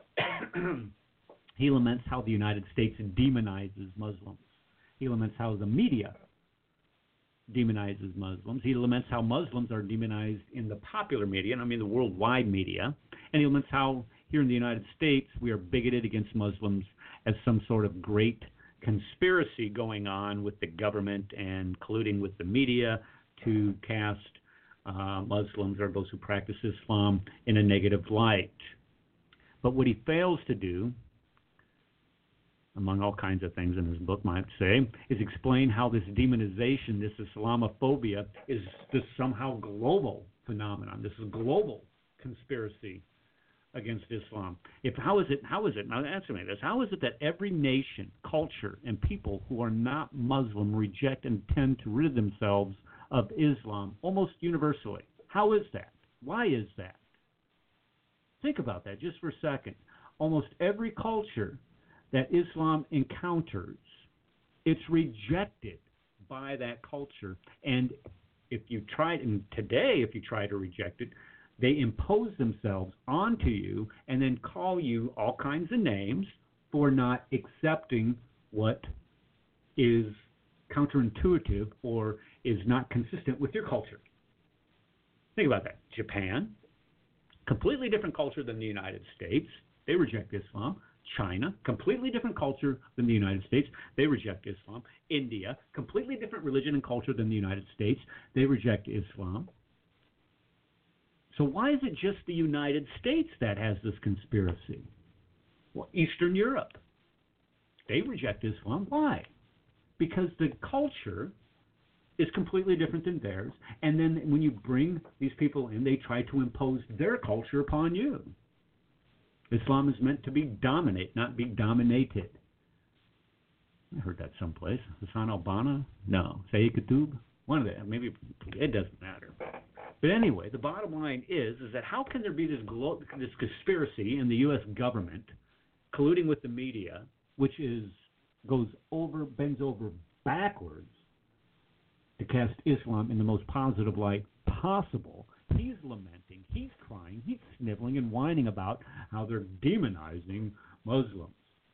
he laments how the United States demonizes Muslims. He laments how the media demonizes Muslims. He laments how Muslims are demonized in the popular media, and I mean the worldwide media. And he laments how here in the United States we are bigoted against Muslims as some sort of great conspiracy going on with the government and colluding with the media to cast uh, Muslims or those who practice Islam in a negative light. But what he fails to do, among all kinds of things in his book, might say, is explain how this demonization, this Islamophobia, is this somehow global phenomenon. This is a global conspiracy against Islam. If how is it? How is it? Now answer me this. How is it that every nation, culture, and people who are not Muslim reject and tend to rid themselves of Islam almost universally? How is that? Why is that? Think about that just for a second. Almost every culture that Islam encounters, it's rejected by that culture. And if you try, and today, if you try to reject it, they impose themselves onto you and then call you all kinds of names for not accepting what is counterintuitive or is not consistent with your culture. Think about that. Japan, completely different culture than the United States. They reject Islam. China, completely different culture than the United States. They reject Islam. India, completely different religion and culture than the United States. They reject Islam. So why is it just the United States that has this conspiracy? Well, Eastern Europe, they reject Islam. Why? Because the culture is completely different than theirs. And then when you bring these people in, they try to impose their culture upon you. Islam is meant to be dominate, not be dominated. I heard that someplace. Hassan al-Banna? No. Sayyid Qutb? One of them. Maybe it doesn't matter. But anyway, the bottom line is, is that how can there be this, glo- this conspiracy in the U S government colluding with the media, which is goes over, bends over backwards to cast Islam in the most positive light possible? He's lamenting, he's crying, he's sniveling and whining about how they're demonizing Muslims.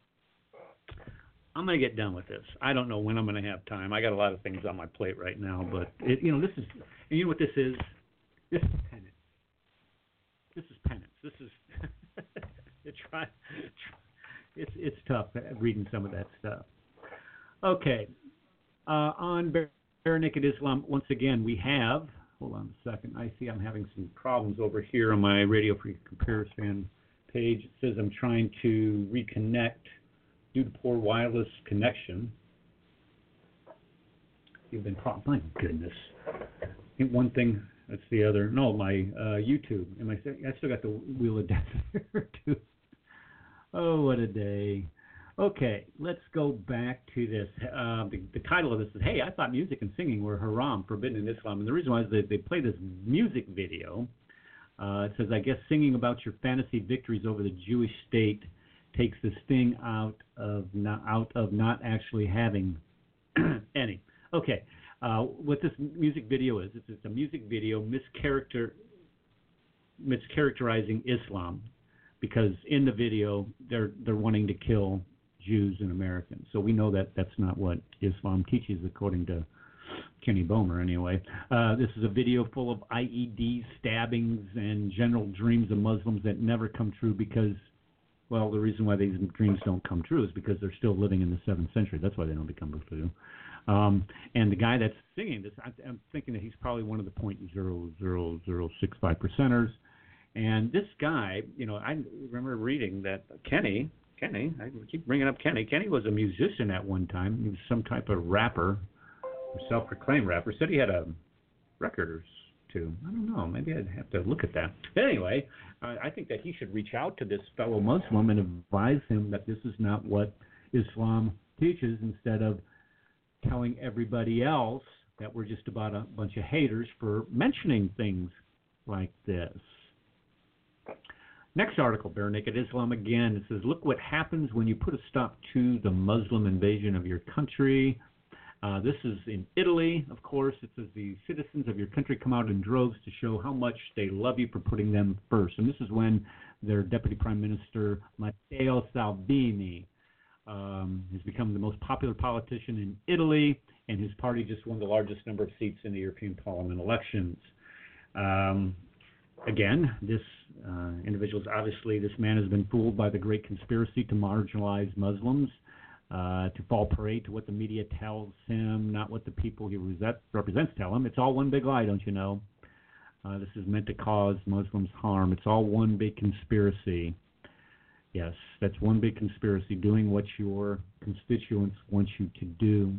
I'm going to get done with this. I don't know when I'm going to have time. I got a lot of things on my plate right now, but it, you know, this is, you know what this is? This is penance. This is penance. This is it's try, it's it's tough reading some of that stuff. Okay, uh, on Bare Naked Islam, once again we have. Hold on a second. I see I'm having some problems over here on my Radio Free Comparison page. It says I'm trying to reconnect due to poor wireless connection. You've been pro- my goodness. One thing, that's the other. No, my uh, YouTube. Am I? I still got the Wheel of Death there too. Oh, what a day. Okay, let's go back to this. Uh, the, the title of this is, Hey, I thought music and singing were haram, forbidden in Islam. And the reason why is they, they play this music video. Uh, it says, I guess singing about your fantasy victories over the Jewish state takes the sting out of not, out of not actually having any. Okay, uh, what this music video is, it's, it's a music video mischaracter, mischaracterizing Islam, because in the video they're they're wanting to kill Jews and Americans. So we know that that's not what Islam teaches, according to Kenny Bomer anyway. Uh, this is a video full of I E Ds, stabbings, and general dreams of Muslims that never come true because, well, the reason why these dreams don't come true is because they're still living in the seventh century. That's why they don't become true. Um, and the guy that's singing this, I, I'm thinking that he's probably one of the point zero zero zero six five percenters. And this guy, you know, I remember reading that Kenny, Kenny, I keep bringing up Kenny. Kenny was a musician at one time. He was some type of rapper, self-proclaimed rapper. Said he had a record or two. I don't know. Maybe I'd have to look at that. But anyway, uh, I think that he should reach out to this fellow Muslim and advise him that this is not what Islam teaches, instead of telling everybody else that we're just about a bunch of haters for mentioning things like this. Next article, Bare Naked Islam again. It says, look what happens when you put a stop to the Muslim invasion of your country. Uh, this is in Italy, of course. It says the citizens of your country come out in droves to show how much they love you for putting them first. And this is when their Deputy Prime Minister, Matteo Salvini, um, has become the most popular politician in Italy, and his party just won the largest number of seats in the European Parliament elections. Um, again, this uh, individual is obviously, this man has been fooled by the great conspiracy to marginalize Muslims, uh, to fall prey to what the media tells him, not what the people he represents tell him. It's all one big lie, don't you know? Uh, this is meant to cause Muslims harm. It's all one big conspiracy. Yes, that's one big conspiracy, doing what your constituents want you to do.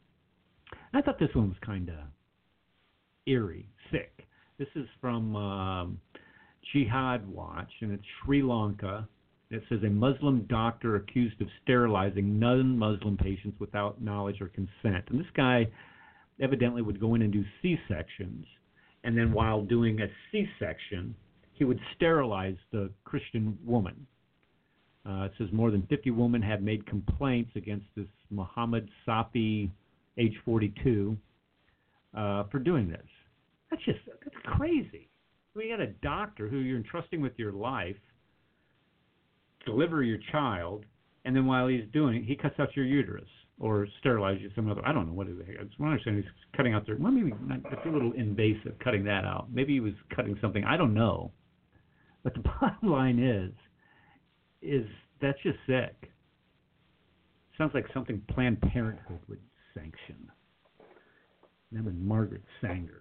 I thought this one was kind of eerie, sick. This is from um, Jihad Watch, and it's Sri Lanka. It says a Muslim doctor accused of sterilizing non-Muslim patients without knowledge or consent. And this guy evidently would go in and do C-sections, and then while doing a C-section, he would sterilize the Christian woman. Uh, it says more than fifty women have made complaints against this Muhammad Safi, age forty-two, uh, for doing this. That's just, that's crazy. We got a doctor who you're entrusting with your life, deliver your child, and then while he's doing it, he cuts out your uterus or sterilizes you some other, I don't know what it is. It's one understanding he's cutting out their, well, maybe not, it's a little invasive, cutting that out. Maybe he was cutting something, I don't know. But the bottom line is, is that's just sick. Sounds like something Planned Parenthood would sanction. Them and Margaret Sanger.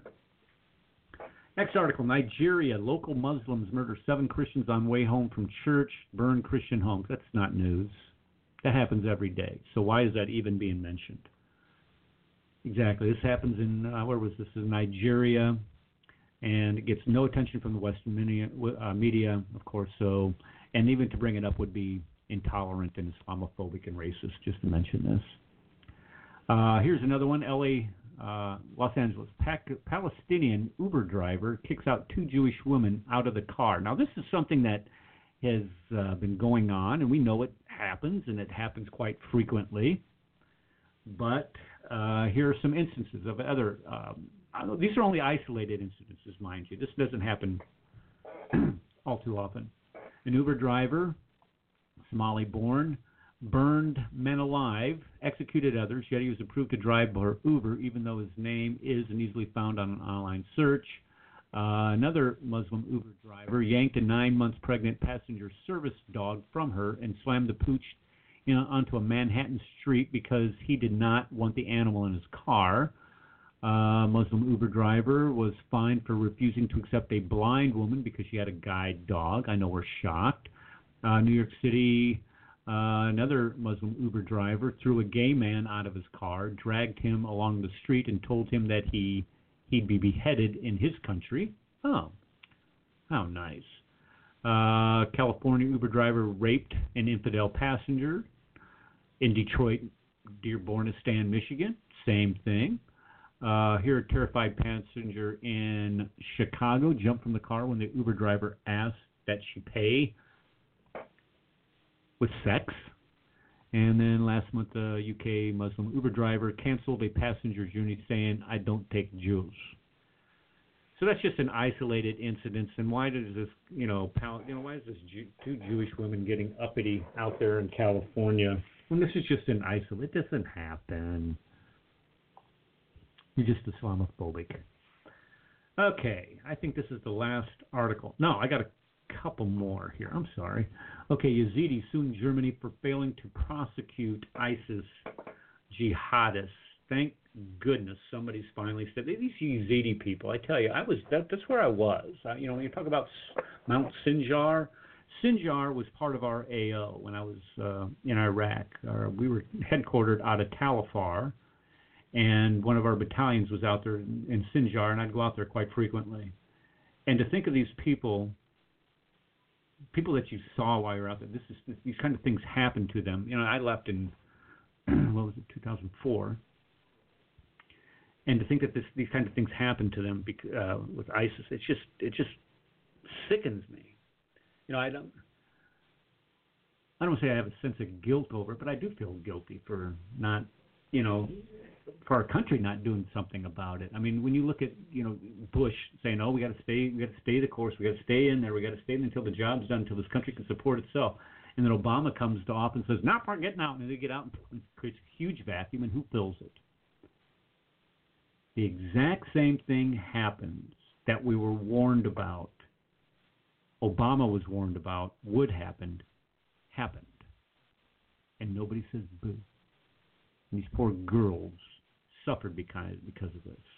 Next article, Nigeria. Local Muslims murder seven Christians on way home from church, burn Christian homes. That's not news. That happens every day. So why is that even being mentioned? Exactly. This happens in, uh, where was this? In Nigeria. And it gets no attention from the Western media, uh, media, of course. So, and even to bring it up would be intolerant and Islamophobic and racist, just to mention this. Uh, here's another one. L A, uh, Los Angeles. Pac- Palestinian Uber driver kicks out two Jewish women out of the car. Now, this is something that has uh, been going on, and we know it happens, and it happens quite frequently. But uh, here are some instances of other. Um, these are only isolated incidences, mind you. This doesn't happen all too often. An Uber driver, Somali-born, burned men alive, executed others, yet he was approved to drive for Uber, even though his name is and easily found on an online search. Uh, another Muslim Uber driver yanked a nine-month pregnant passenger service dog from her and slammed the pooch you know, onto a Manhattan street because he did not want the animal in his car. Uh, Muslim Uber driver was fined for refusing to accept a blind woman because she had a guide dog. I know we're shocked. Uh, New York City, uh, another Muslim Uber driver threw a gay man out of his car, dragged him along the street, and told him that he, he'd be beheaded in his country. Oh, how nice. Uh, California Uber driver raped an infidel passenger. In Detroit, Dearbornistan, Michigan, same thing. Uh, here, a terrified passenger in Chicago jumped from the car when the Uber driver asked that she pay with sex. And then last month, a U K Muslim Uber driver canceled a passenger journey saying, I don't take Jews. So that's just an isolated incident. And why does this, you know, pal- you know, why is this Jew- two Jewish women getting uppity out there in California when this is just an isolated? It doesn't happen. You're just Islamophobic. Okay, I think this is the last article. No, I got a couple more here. I'm sorry. Okay, Yazidis sue Germany for failing to prosecute ISIS jihadists. Thank goodness somebody's finally said, these Yazidi people, I tell you, I was that, that's where I was. I, you know, when you talk about Mount Sinjar, Sinjar was part of our A O when I was uh, in Iraq. Uh, we were headquartered out of Tal Afar. And one of our battalions was out there in, in Sinjar, and I'd go out there quite frequently. And to think of these people, people that you saw while you're out there, this is this, these kind of things happen to them. You know, I left in what was it, two thousand four. And to think that this, these kinds of things happen to them bec- uh, with ISIS, it's just it just sickens me. You know, I don't I don't say I have a sense of guilt over it, but I do feel guilty for not, you know, for our country not doing something about it. I mean, when you look at, you know, Bush saying, "Oh, we got to stay, we got to stay the course, we got to stay in there, we got to stay in until the job's done, until this country can support itself," and then Obama comes to office and says, "Not we're getting out," and they get out and creates a huge vacuum, and who fills it? The exact same thing happens that we were warned about, Obama was warned about, would happen, happened. And nobody says boo. And these poor girls suffered because, because of this.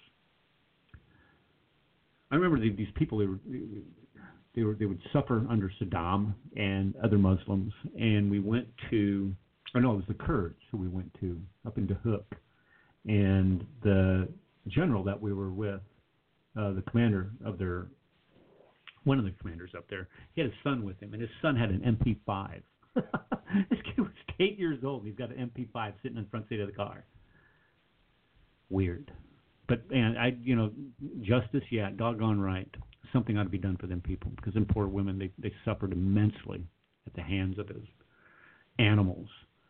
I remember the, these people, they were, they were they would suffer under Saddam and other Muslims, and we went to, or no, it was the Kurds who we went to, up into Hook, and the general that we were with, uh, the commander of their, one of the commanders up there, he had his son with him, and his son had an M P five. This kid was eight years old, and he's got an M P five sitting in the front seat of the car. Weird. But, and I, you know, justice, yeah, doggone right. Something ought to be done for them people, because them poor women, they, they suffered immensely at the hands of those animals.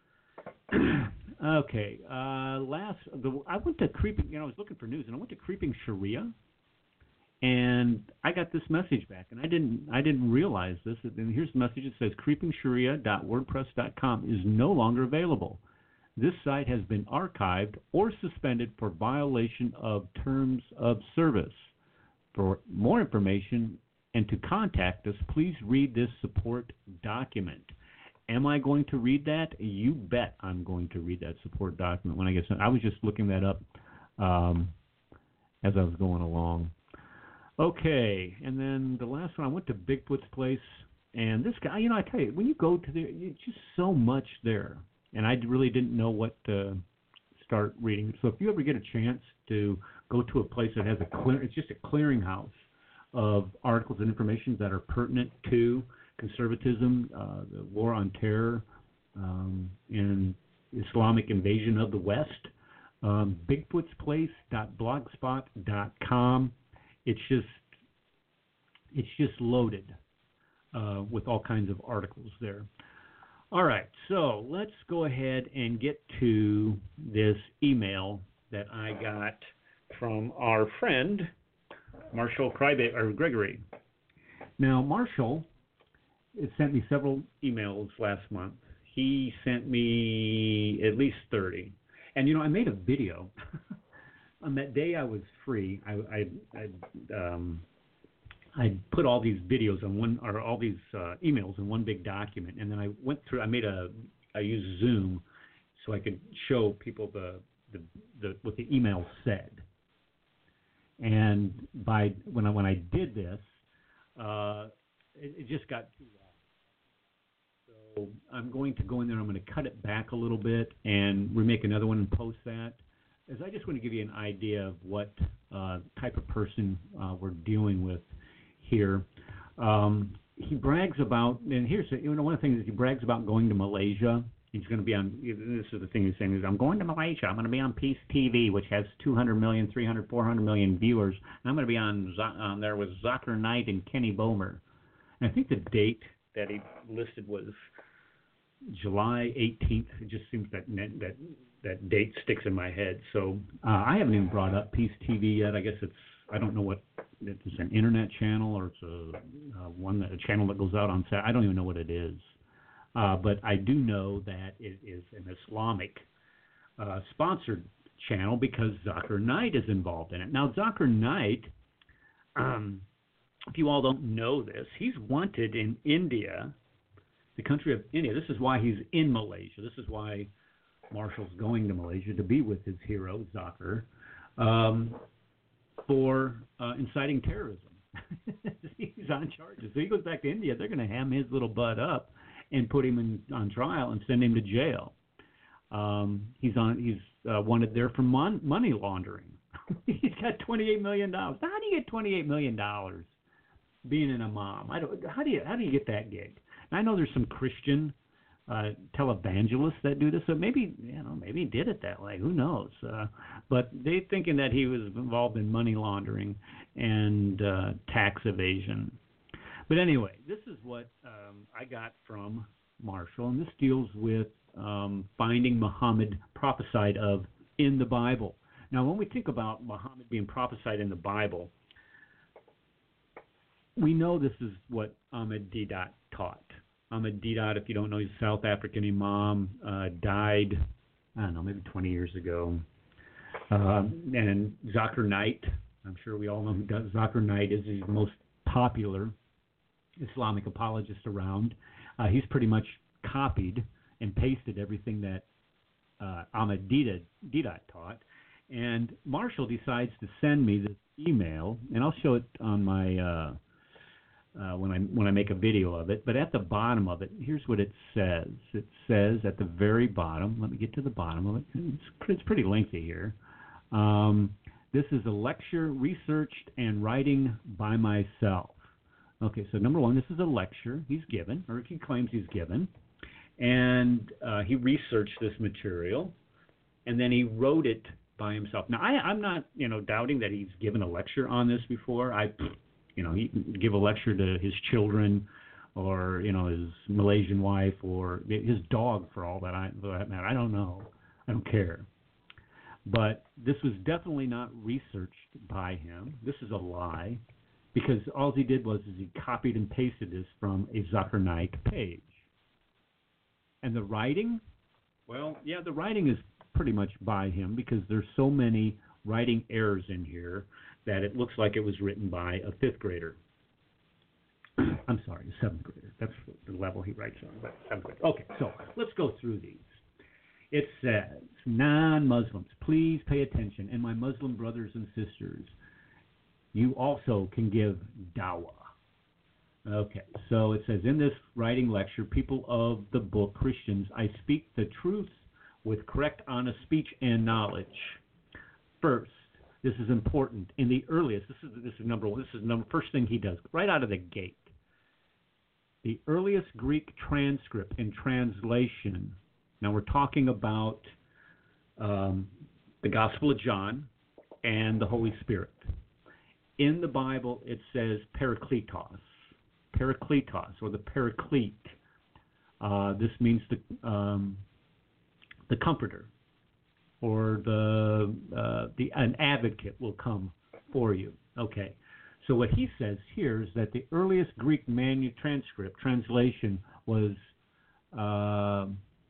Okay, uh, last, the, I went to Creeping, you know, I was looking for news, and I went to Creeping Sharia, and I got this message back, and I didn't, I didn't realize this, and here's the message. It says, creeping sharia dot wordpress dot com is no longer available. This site has been archived or suspended for violation of terms of service. For more information and to contact us, please read this support document. Am I going to read that? You bet I'm going to read that support document when I get sent. I was just looking that up um, as I was going along. Okay, and then the last one, I went to Bigfoot's place, and this guy, you know, I tell you, when you go to there, it's just so much there, and I really didn't know what to start reading. So if you ever get a chance to go to a place that has a clear, it's just a clearinghouse of articles and information that are pertinent to conservatism, uh, the war on terror, um, and Islamic invasion of the West. Um, bigfoots place dot blogspot dot com. It's just it's just loaded uh, with all kinds of articles there. All right, so let's go ahead and get to this email that I got from our friend Marshall Cryba- or Gregory. Now, Marshall it sent me several emails last month. He sent me at least thirty. And, you know, I made a video. On that day I was free, I, I, I, um, I put all these videos on one, or all these uh, emails in one big document. And then I went through, I made a, I used Zoom so I could show people the, the, the what the email said. And by, when I, when I did this, uh, it, it just got too long. So I'm going to go in there, I'm going to cut it back a little bit and remake another one and post that. As I just want to give you an idea of what uh, type of person uh, we're dealing with here. Um, he brags about, and here's, you know, one of the things is he brags about going to Malaysia. He's going to be on, this is the thing he's saying, is I'm going to Malaysia. I'm going to be on Peace T V, which has two hundred million, three hundred, four hundred million viewers. And I'm going to be on, on there with Zakir Knight and Kenny Bomer. And I think the date that he listed was July eighteenth. It just seems that that that date sticks in my head. So uh, I haven't even brought up Peace T V yet. I guess it's, I don't know what, it's an internet channel or it's a uh, one that, a channel that goes out on Saturday. I don't even know what it is. Uh, but I do know that it is an Islamic uh, sponsored channel because Zakir Knight is involved in it. Now, Zakir Knight, um, if you all don't know this, he's wanted in India, the country of India. This is why he's in Malaysia. This is why Marshall's going to Malaysia to be with his hero, Zakir, um, for uh, inciting terrorism. He's on charges. So he goes back to India. They're going to ham his little butt up and put him in, on trial and send him to jail. Um, he's on. He's uh, wanted there for mon- money laundering. He's got twenty-eight million dollars. Now, how do you get twenty-eight million dollars being an imam? I don't. How do you how do you get that gig? I know there's some Christian uh, televangelists that do this. So maybe, you know, maybe he did it that way. Who knows? Uh, but they thinking that he was involved in money laundering and uh, tax evasion. But anyway, this is what um, I got from Marshall, and this deals with um, finding Muhammad prophesied of in the Bible. Now, when we think about Muhammad being prophesied in the Bible, we know this is what Ahmed Deedat taught. Ahmed Deedat, if you don't know, he's a South African imam, uh, died, I don't know, maybe twenty years ago. Uh, and Zakir Naik, I'm sure we all know who Zakir Naik is. He's the most popular Islamic apologist around. Uh, he's pretty much copied and pasted everything that uh, Ahmed Deedat, Deedat taught. And Marshall decides to send me this email, and I'll show it on my uh, uh, when I when I make a video of it. But at the bottom of it, here's what it says. It says at the very bottom. Let me get to the bottom of it. It's, it's pretty lengthy here. Um, this is a lecture researched and writing by myself. Okay, so number one, this is a lecture he's given, or he claims he's given, and uh, he researched this material, and then he wrote it by himself. Now, I, I'm not, you know, doubting that he's given a lecture on this before. I, you know, he can give a lecture to his children, or you know, his Malaysian wife, or his dog, for all that I, for that matter. I don't know. I don't care. But this was definitely not researched by him. This is a lie, because all he did was is he copied and pasted this from a Zakir Naik page. And the writing, well, yeah, the writing is pretty much by him, because there's so many writing errors in here that it looks like it was written by a fifth grader. I'm sorry, a seventh grader. That's the level he writes on, but seventh grader. Okay, so let's go through these. It says, non-Muslims, please pay attention, and my Muslim brothers and sisters, you also can give dawah. Okay, so it says, in this writing lecture, people of the book, Christians, I speak the truth with correct, honest speech and knowledge. First, this is important. In the earliest, this is this is number one. This is number first thing he does right out of the gate. The earliest Greek transcript and translation. Now we're talking about um, the Gospel of John and the Holy Spirit. In the Bible, it says Parakletos, Parakletos, or the Paraclete. Uh, this means the um, the Comforter, or the uh, the an advocate will come for you. Okay, so what he says here is that the earliest Greek manu transcript translation was uh,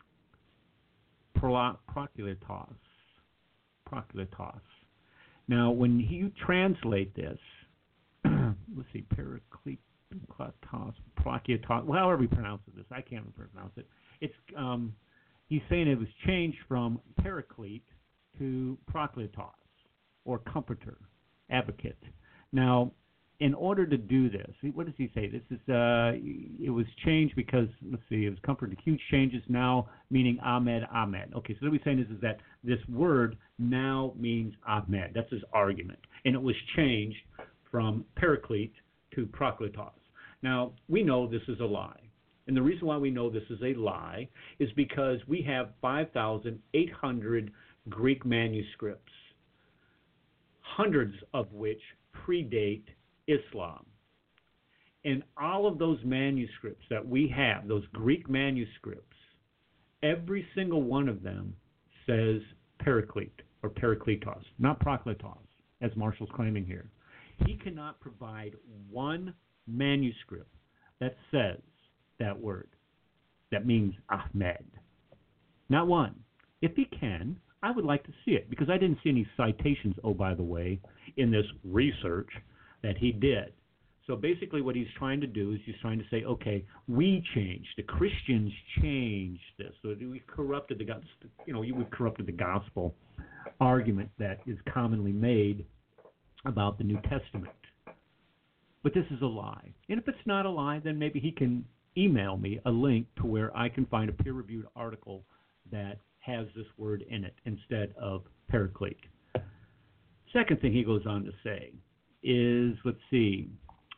Prokletos, Prokletos. Now, when you translate this, let's see, Parakletos, Prokletos, well, however you pronounce it, this I can't pronounce it. It's um, he's saying it was changed from Paraclete to Prokletos, or Comforter, Advocate. Now, in order to do this, what does he say? This is uh, it was changed because, let's see, it was Comforter. Huge changes now meaning Ahmed, Ahmed. Okay, so what he's saying is, is that this word now means Ahmed. That's his argument. And it was changed from Paraclete to Prokletos. Now, we know this is a lie. And the reason why we know this is a lie is because we have five thousand eight hundred Greek manuscripts, hundreds of which predate Islam. And all of those manuscripts that we have, those Greek manuscripts, every single one of them says Paraclete or Parakletos, not Prokletos, as Marshall's claiming here. He cannot provide one manuscript that says that word, that means Ahmed. Not one. If he can, I would like to see it, because I didn't see any citations, oh, by the way, in this research that he did. So basically what he's trying to do is he's trying to say, okay, we changed, the Christians changed this. So we've corrupted the gospel, you know, we've corrupted the gospel argument that is commonly made about the New Testament. But this is a lie. And if it's not a lie, then maybe he can email me a link to where I can find a peer-reviewed article that has this word in it instead of Paraclete. Second thing he goes on to say is, let's see,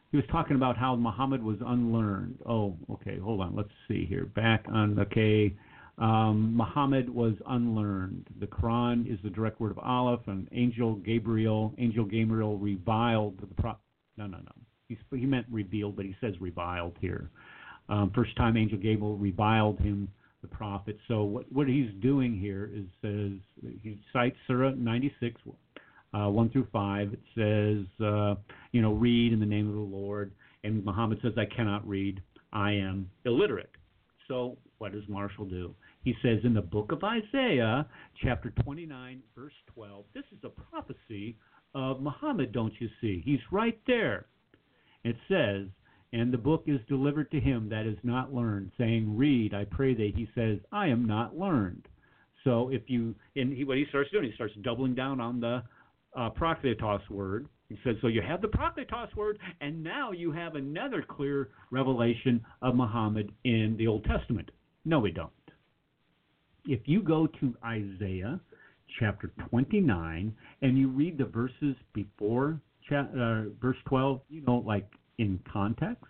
he was talking about how Muhammad was unlearned. Oh, okay, hold on. Let's see here. Back on, okay, um, Muhammad was unlearned. The Quran is the direct word of Allah, and Angel Gabriel, Angel Gabriel reviled the prophet. No, no, no. He, he meant revealed, but he says reviled here. Um, first time Angel Gabriel reviled him, the prophet. So what, what he's doing here is says he cites Surah ninety-six, uh, one through five. It says, uh, you know, read in the name of the Lord. And Muhammad says, I cannot read. I am illiterate. So what does Marshall do? He says in the book of Isaiah, chapter twenty-nine, verse twelve, this is a prophecy of Muhammad, don't you see? He's right there. It says, and the book is delivered to him that is not learned, saying, read, I pray thee. He says, I am not learned. So if you, and he, what he starts doing, he starts doubling down on the uh, Prakletos word. He says, so you have the Prakletos word, and now you have another clear revelation of Muhammad in the Old Testament. No, we don't. If you go to Isaiah chapter twenty-nine and you read the verses before cha- uh, verse twelve, you know, like in context,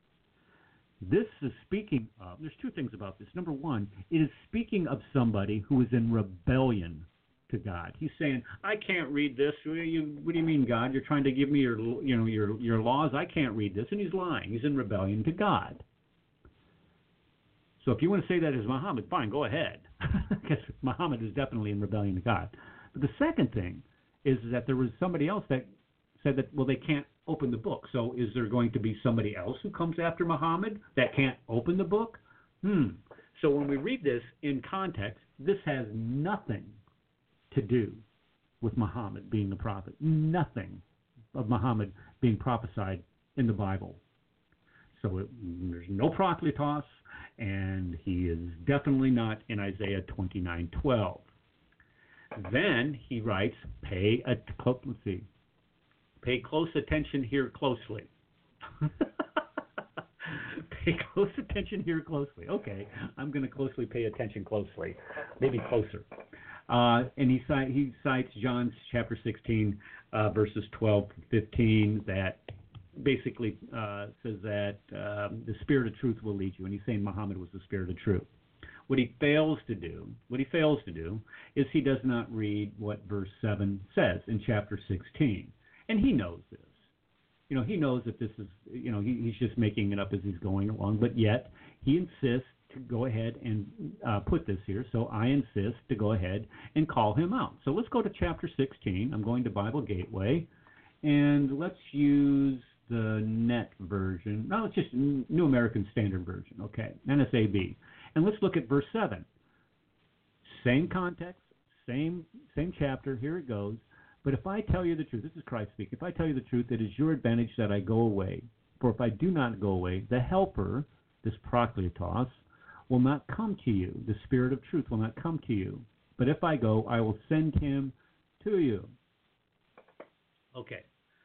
this is speaking of, there's two things about this. Number one, it is speaking of somebody who is in rebellion to God. He's saying, I can't read this. What do you, what do you mean, God? You're trying to give me your, you know, your, your laws. I can't read this. And he's lying. He's in rebellion to God. So if you want to say that as Muhammad, fine, go ahead. Because Muhammad is definitely in rebellion to God. But the second thing is that there was somebody else that said that, well, they can't open the book. So is there going to be somebody else who comes after Muhammad that can't open the book? Hmm. So when we read this in context, this has nothing to do with Muhammad being the prophet. Nothing of Muhammad being prophesied in the Bible. So it, there's no Prakletos, and he is definitely not in Isaiah twenty-nine twelve. Then he writes, pay a, let's see, pay close attention here closely. Pay close attention here closely. Okay, I'm going to closely pay attention closely, maybe closer. Uh, and he, cite, he cites John chapter sixteen, uh, verses twelve to fifteen, that basically uh, says that um, the Spirit of truth will lead you. And he's saying Muhammad was the Spirit of truth. What he fails to do, what he fails to do, is he does not read what verse seven says in chapter sixteen. And he knows this. You know, he knows that this is, you know, he, he's just making it up as he's going along, but yet he insists to go ahead and uh, put this here. So I insist to go ahead and call him out. So let's go to chapter sixteen. I'm going to Bible Gateway, and let's use the net version. No, it's just New American Standard Version. Okay, N S A B. And let's look at verse seven. Same context, same same chapter. Here it goes. But if I tell you the truth, this is Christ speaking, if I tell you the truth, it is your advantage that I go away. For if I do not go away, the Helper, this Prakletos, will not come to you. The Spirit of truth will not come to you. But if I go, I will send him to you. Okay.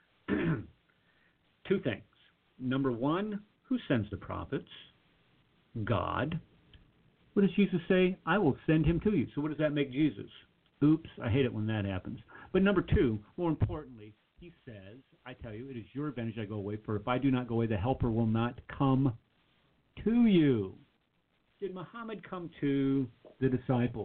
Two things. Number one, who sends the prophets? God. What does Jesus say? I will send him to you. So what does that make Jesus? Oops, I hate it when that happens. But number two, more importantly, he says, I tell you, it is your advantage I go away, for if I do not go away, the Helper will not come to you. Did Muhammad come to the disciples?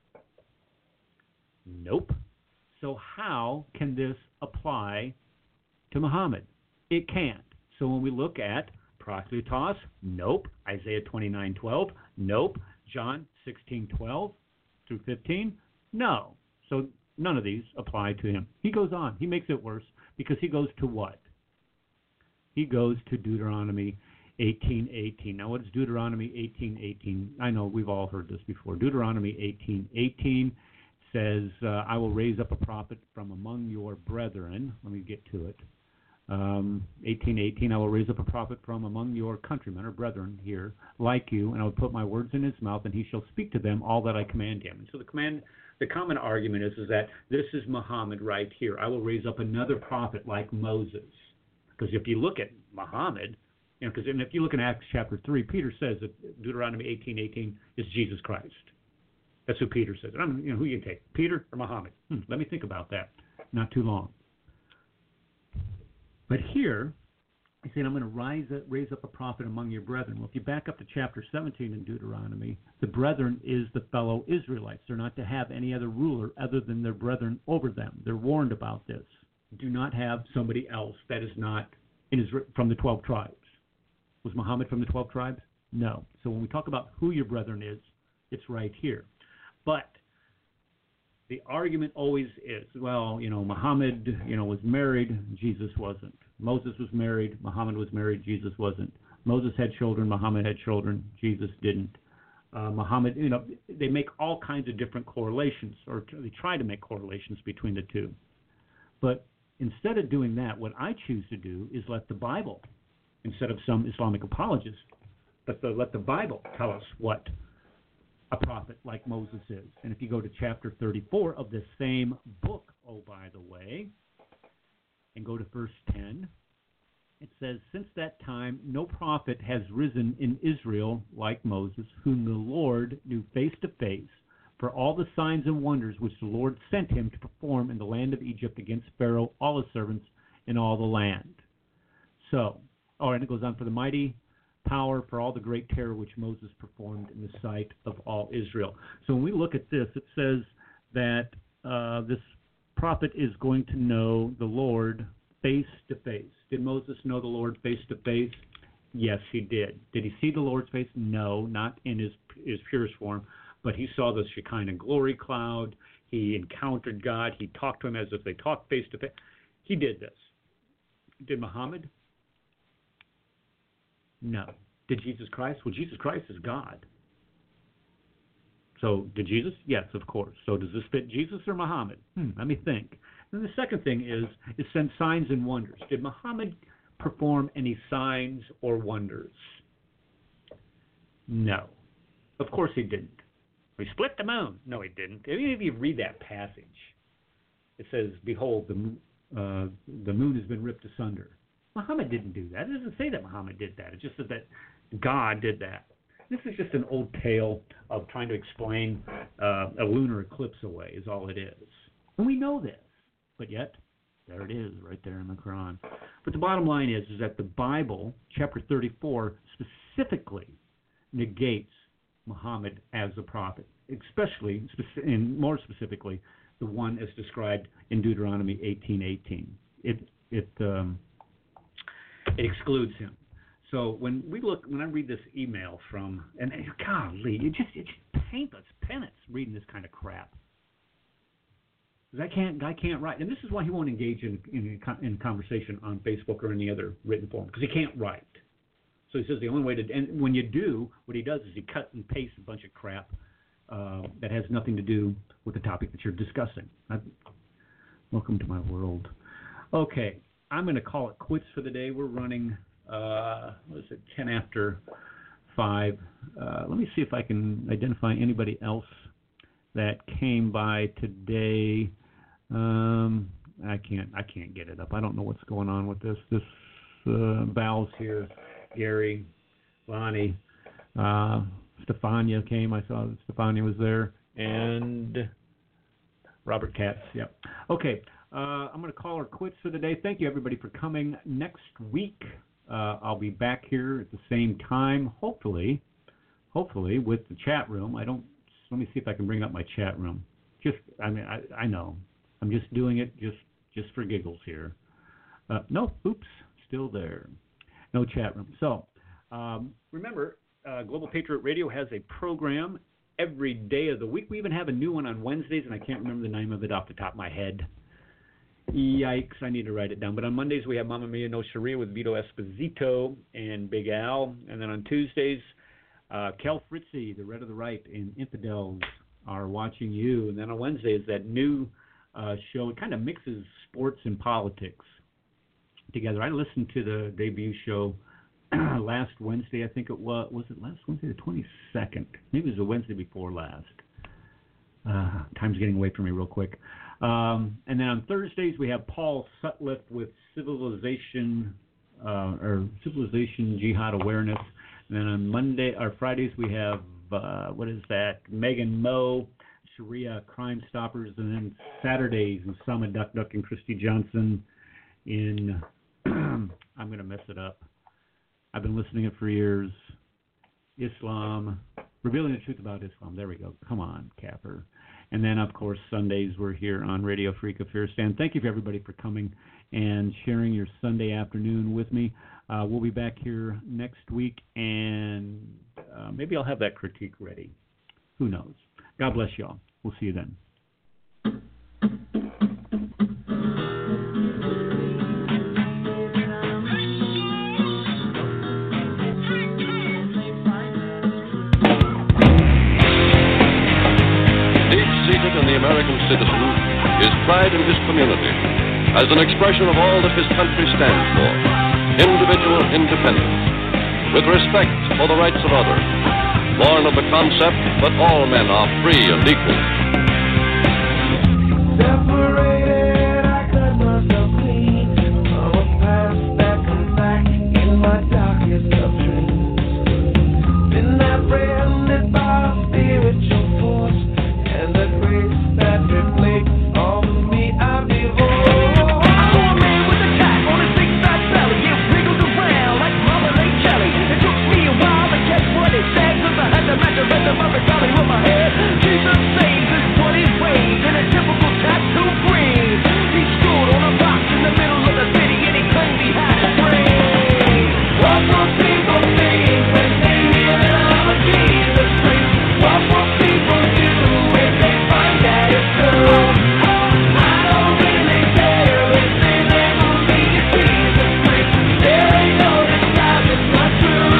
Nope. So how can this apply to Muhammad? It can't. So when we look at Prakletos, nope. Isaiah twenty-nine twelve, nope. John sixteen twelve through fifteen, no. So none of these apply to him. He goes on. He makes it worse because he goes to what? He goes to Deuteronomy eighteen eighteen. Now, what is Deuteronomy eighteen eighteen? I know we've all heard this before. Deuteronomy eighteen eighteen says, uh, I will raise up a prophet from among your brethren. Let me get to it. Um, eighteen eighteen, I will raise up a prophet from among your countrymen or brethren here, like you, and I will put my words in his mouth, and he shall speak to them all that I command him. And so the command, the common argument is, is that this is Muhammad right here. I will raise up another prophet like Moses. Because if you look at Muhammad, you know, because if you look in Acts chapter three, Peter says that Deuteronomy eighteen eighteen is Jesus Christ. That's who Peter says. And I'm, you know, who you take, Peter or Muhammad? Hmm, let me think about that. Not too long. But here, He said, I'm going to rise up, raise up a prophet among your brethren. Well, if you back up to chapter seventeen in Deuteronomy, the brethren is the fellow Israelites. They're not to have any other ruler other than their brethren over them. They're warned about this. Do not have somebody else that is not in Israel, from the twelve tribes. Was Muhammad from the twelve tribes? No. So when we talk about who your brethren is, it's right here. But the argument always is, well, you know, Muhammad, you know, was married, Jesus wasn't. Moses was married, Muhammad was married, Jesus wasn't. Moses had children, Muhammad had children, Jesus didn't. Uh, Muhammad, you know, they make all kinds of different correlations, or they try to make correlations between the two. But instead of doing that, what I choose to do is let the Bible, instead of some Islamic apologists, but the, let the Bible tell us what a prophet like Moses is. And if you go to chapter thirty-four of the same book, oh, by the way, and go to verse ten, it says, since that time no prophet has risen in Israel like Moses, whom the Lord knew face to face, for all the signs and wonders which the Lord sent him to perform in the land of Egypt against Pharaoh, all his servants, and all the land. So, oh, and it goes on, for the mighty power, for all the great terror which Moses performed in the sight of all Israel. So when we look at this, it says that uh, this prophet is going to know the Lord face to face. Did Moses know the Lord face to face? Yes, he did. Did he see the Lord's face? No, not in his his purest form, but he saw the Shekinah glory cloud. He encountered God. He talked to him as if they talked face to face. He did this. Did Muhammad? No. Did Jesus Christ? Well, Jesus Christ is God. So, did Jesus? Yes, of course. So, does this fit Jesus or Muhammad? Hmm, let me think. And the second thing is, is send signs and wonders. Did Muhammad perform any signs or wonders? No. Of course he didn't. He split the moon. No, he didn't. Even if you read that passage, it says, behold, the, uh, the moon has been ripped asunder. Muhammad didn't do that. It doesn't say that Muhammad did that. It just says that God did that. This is just an old tale of trying to explain uh, a lunar eclipse away is all it is. And we know this. But yet, there it is right there in the Quran. But the bottom line is, is that the Bible, chapter thirty-four, specifically negates Muhammad as a prophet, especially, and more specifically, the one as described in Deuteronomy eighteen eighteen. It, it, um, it excludes him. So when we look, when I read this email from, and golly, it just, it just paints us penance reading this kind of crap. Because I can't, I can't write, and this is why he won't engage in in, in conversation on Facebook or any other written form, because he can't write. So he says the only way to, and when you do, what he does is he cut and pastes a bunch of crap uh, that has nothing to do with the topic that you're discussing. I, welcome to my world. Okay, I'm going to call it quits for the day. We're running, uh, what is it, ten after five. Uh, let me see if I can identify anybody else that came by today. Um, I can't. I can't get it up. I don't know what's going on with this. This uh, Val's here. Gary, Lonnie, uh, Stefania came. I saw that Stefania was there, and Robert Katz. Yep. Okay. Uh, I'm going to call her quits for the day. Thank you, everybody, for coming. Next week, uh, I'll be back here at the same time. Hopefully, hopefully with the chat room. I don't. Let me see if I can bring up my chat room. Just, I mean, I, I know. I'm just doing it just, just for giggles here. Uh, no, oops, still there. No chat room. So, um, remember, uh, Global Patriot Radio has a program every day of the week. We even have a new one on Wednesdays, and I can't remember the name of it off the top of my head. Yikes, I need to write it down. But on Mondays, we have Mamma Mia No Sharia with Vito Esposito and Big Al. And then on Tuesdays, uh, Kel Fritzy, the Red of the Right, and Infidels are watching you. And then on Wednesday is that new uh, show. It kind of mixes sports and politics together. I listened to the debut show last Wednesday, I think it was. Was it last Wednesday, the twenty-second? Maybe it was the Wednesday before last. Uh, time's getting away from me real quick. Um, and then on Thursdays, we have Paul Sutliff with Civilization uh, or Civilization Jihad Awareness. And then on Monday or Fridays, we have, uh, what is that? Megan Moe, Sharia Crime Stoppers. And then Saturdays, Sama Duck Duck and Christy Johnson in I'm going to mess it up. I've been listening to it for years. Islam, revealing the truth about Islam. There we go. Come on, Capper. And then, of course, Sundays we're here on Radio Free Kafiristan. Thank you for everybody for coming and sharing your Sunday afternoon with me. Uh, we'll be back here next week, and uh, maybe I'll have that critique ready. Who knows? God bless y'all. We'll see you then. Deep-seated in the American citizen is pride in his community as an expression of all that his country stands for. Individual independence, with respect for the rights of others, born of the concept that all men are free and equal. Separated, I cut myself clean from a past that comes back in my darkest of dreams. Been apprehended by a spiritual force and the grace that reflects on me. I behold. Jesus saves his bloody ways in a typical tattoo green. He stood on a box in the middle of the city and he claimed he had a brain. What will people think when they hear that I'm a Jesus freak? What will people do if they find that it's true? I don't really care if they label me a Jesus freak. There ain't no disguise, it's not true.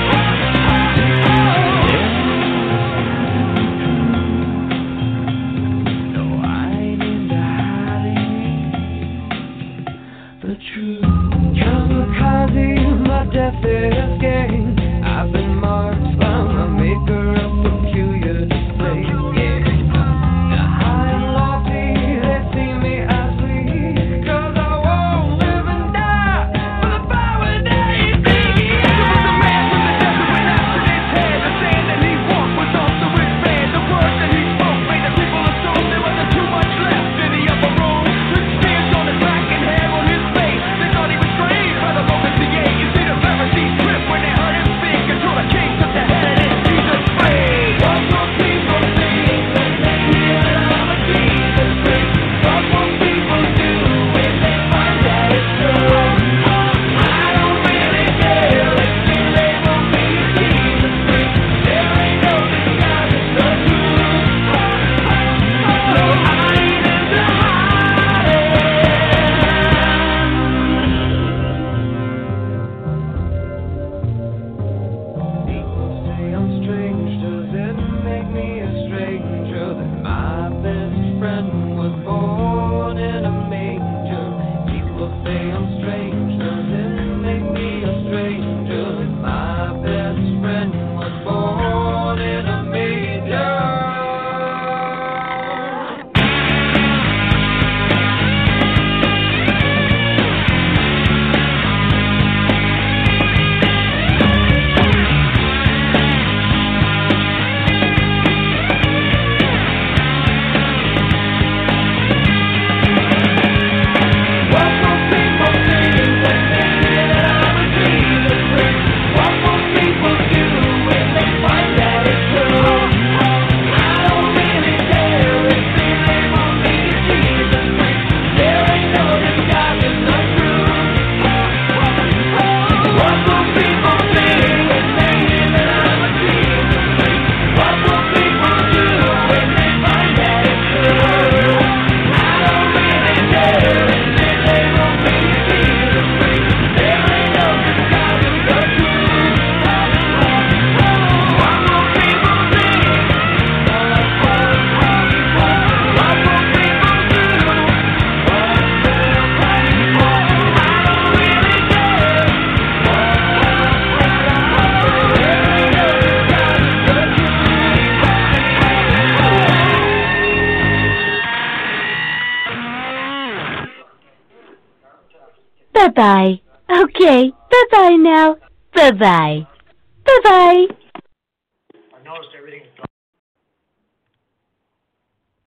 Death is gang. I've been marked by my maker of peculiar display. Yeah. Now high and lofty, they see me as sweet, 'cause I won't live and die for the power that he sees. There was a man from the desert went after his head. The saying that he walked was also his bed. The words that he spoke made the people assume there wasn't too much left in the upper room. With spears on his back and hair on his face, they thought he was strange by the Roman C A. You see the Pharisees trip when they heard him speak until the king took the head and Jesus prayed. What will people think when they hear that I'm a Jesus freak? What will people do when they find that it's true? I don't really care if they label me a Jesus freak. There ain't no disguise, it's the truth. So I ain't into hiding. People say I'm strange, does it make me a stranger that my best friend was born in a manger? People say I'm strange, does it make me a stranger that my best friend was born in a manger? What will people think when they hear that I'm a Jesus freak? What will people do when they find that it's true? I don't really care if they label me a Jesus freak. There ain't no disguise, it's the truth. What will people think when they hear that I'm a Jesus freak? What will people do when they find that it's true? I don't really care if they label me a Jesus freak. There ain't no disguise, it's the truth. What will people think? What will people do? What they'll pray for? I don't really care. There ain't no disguise, it's the Bye-bye. Okay, bye-bye now. Bye-bye. Bye-bye.